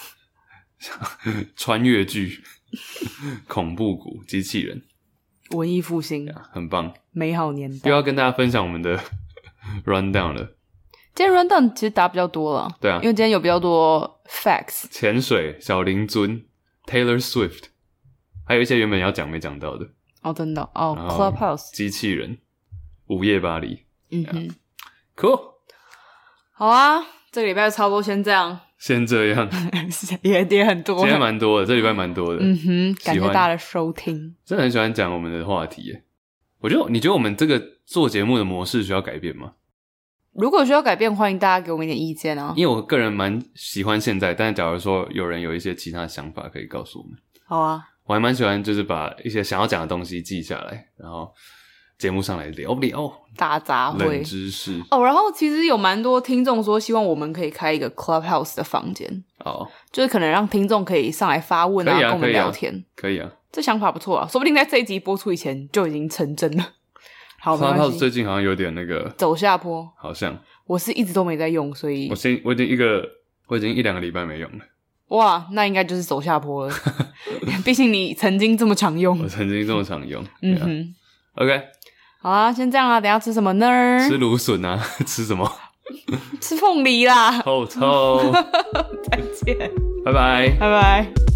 穿越剧、恐怖谷、机器人、 文艺复兴、 yeah, 很棒， 美好年代。 又要跟大家分享我们的 rundown 了。 今天 rundown 其实答比较多了。 对啊， 因为今天有比较多 facts。 潜水、小林尊、Taylor Swift。还有一些原本要讲没讲到的哦，真的哦 ，Clubhouse 机器人、午夜巴黎， 嗯哼 yeah. Cool， 好啊，这个礼拜差不多先这样， 先这样， 也也很多， 今天蛮多的，这礼拜蛮多的， 嗯哼，感谢大家的收听， 真的很喜欢讲我们的话题耶。我觉得你觉得我们这个做节目的模式需要改变吗？ 如果需要改变，欢迎大家给我们一点意见啊。 因为我个人蛮喜欢现在，但是假如说有人有一些其他想法，可以告诉我们。 好啊。 我还蛮喜欢就是把一些想要讲的东西记下来，然后节目上来聊聊大杂烩冷知识哦。然后其实有蛮多听众说希望我们可以开一个 Clubhouse 的房间哦，就是可能让听众可以上来发问 啊, 啊跟我们聊天。 可以啊， 这想法不错啊，说不定在这一集播出以前就已经成真了。好 Clubhouse 最近好像有点那个走下坡， 好像我是一直都没在用，所以我先我已经一个我已经一两个礼拜没用了。 哇，那应该就是走下坡了。毕竟你曾经这么常用。 我曾经这么常用。 嗯哼 OK， 好啊，先这样啊，等一下吃什么呢？ 吃芦笋啊。吃什么？ 吃凤梨啦。 臭臭。 再见， 拜拜， 拜拜。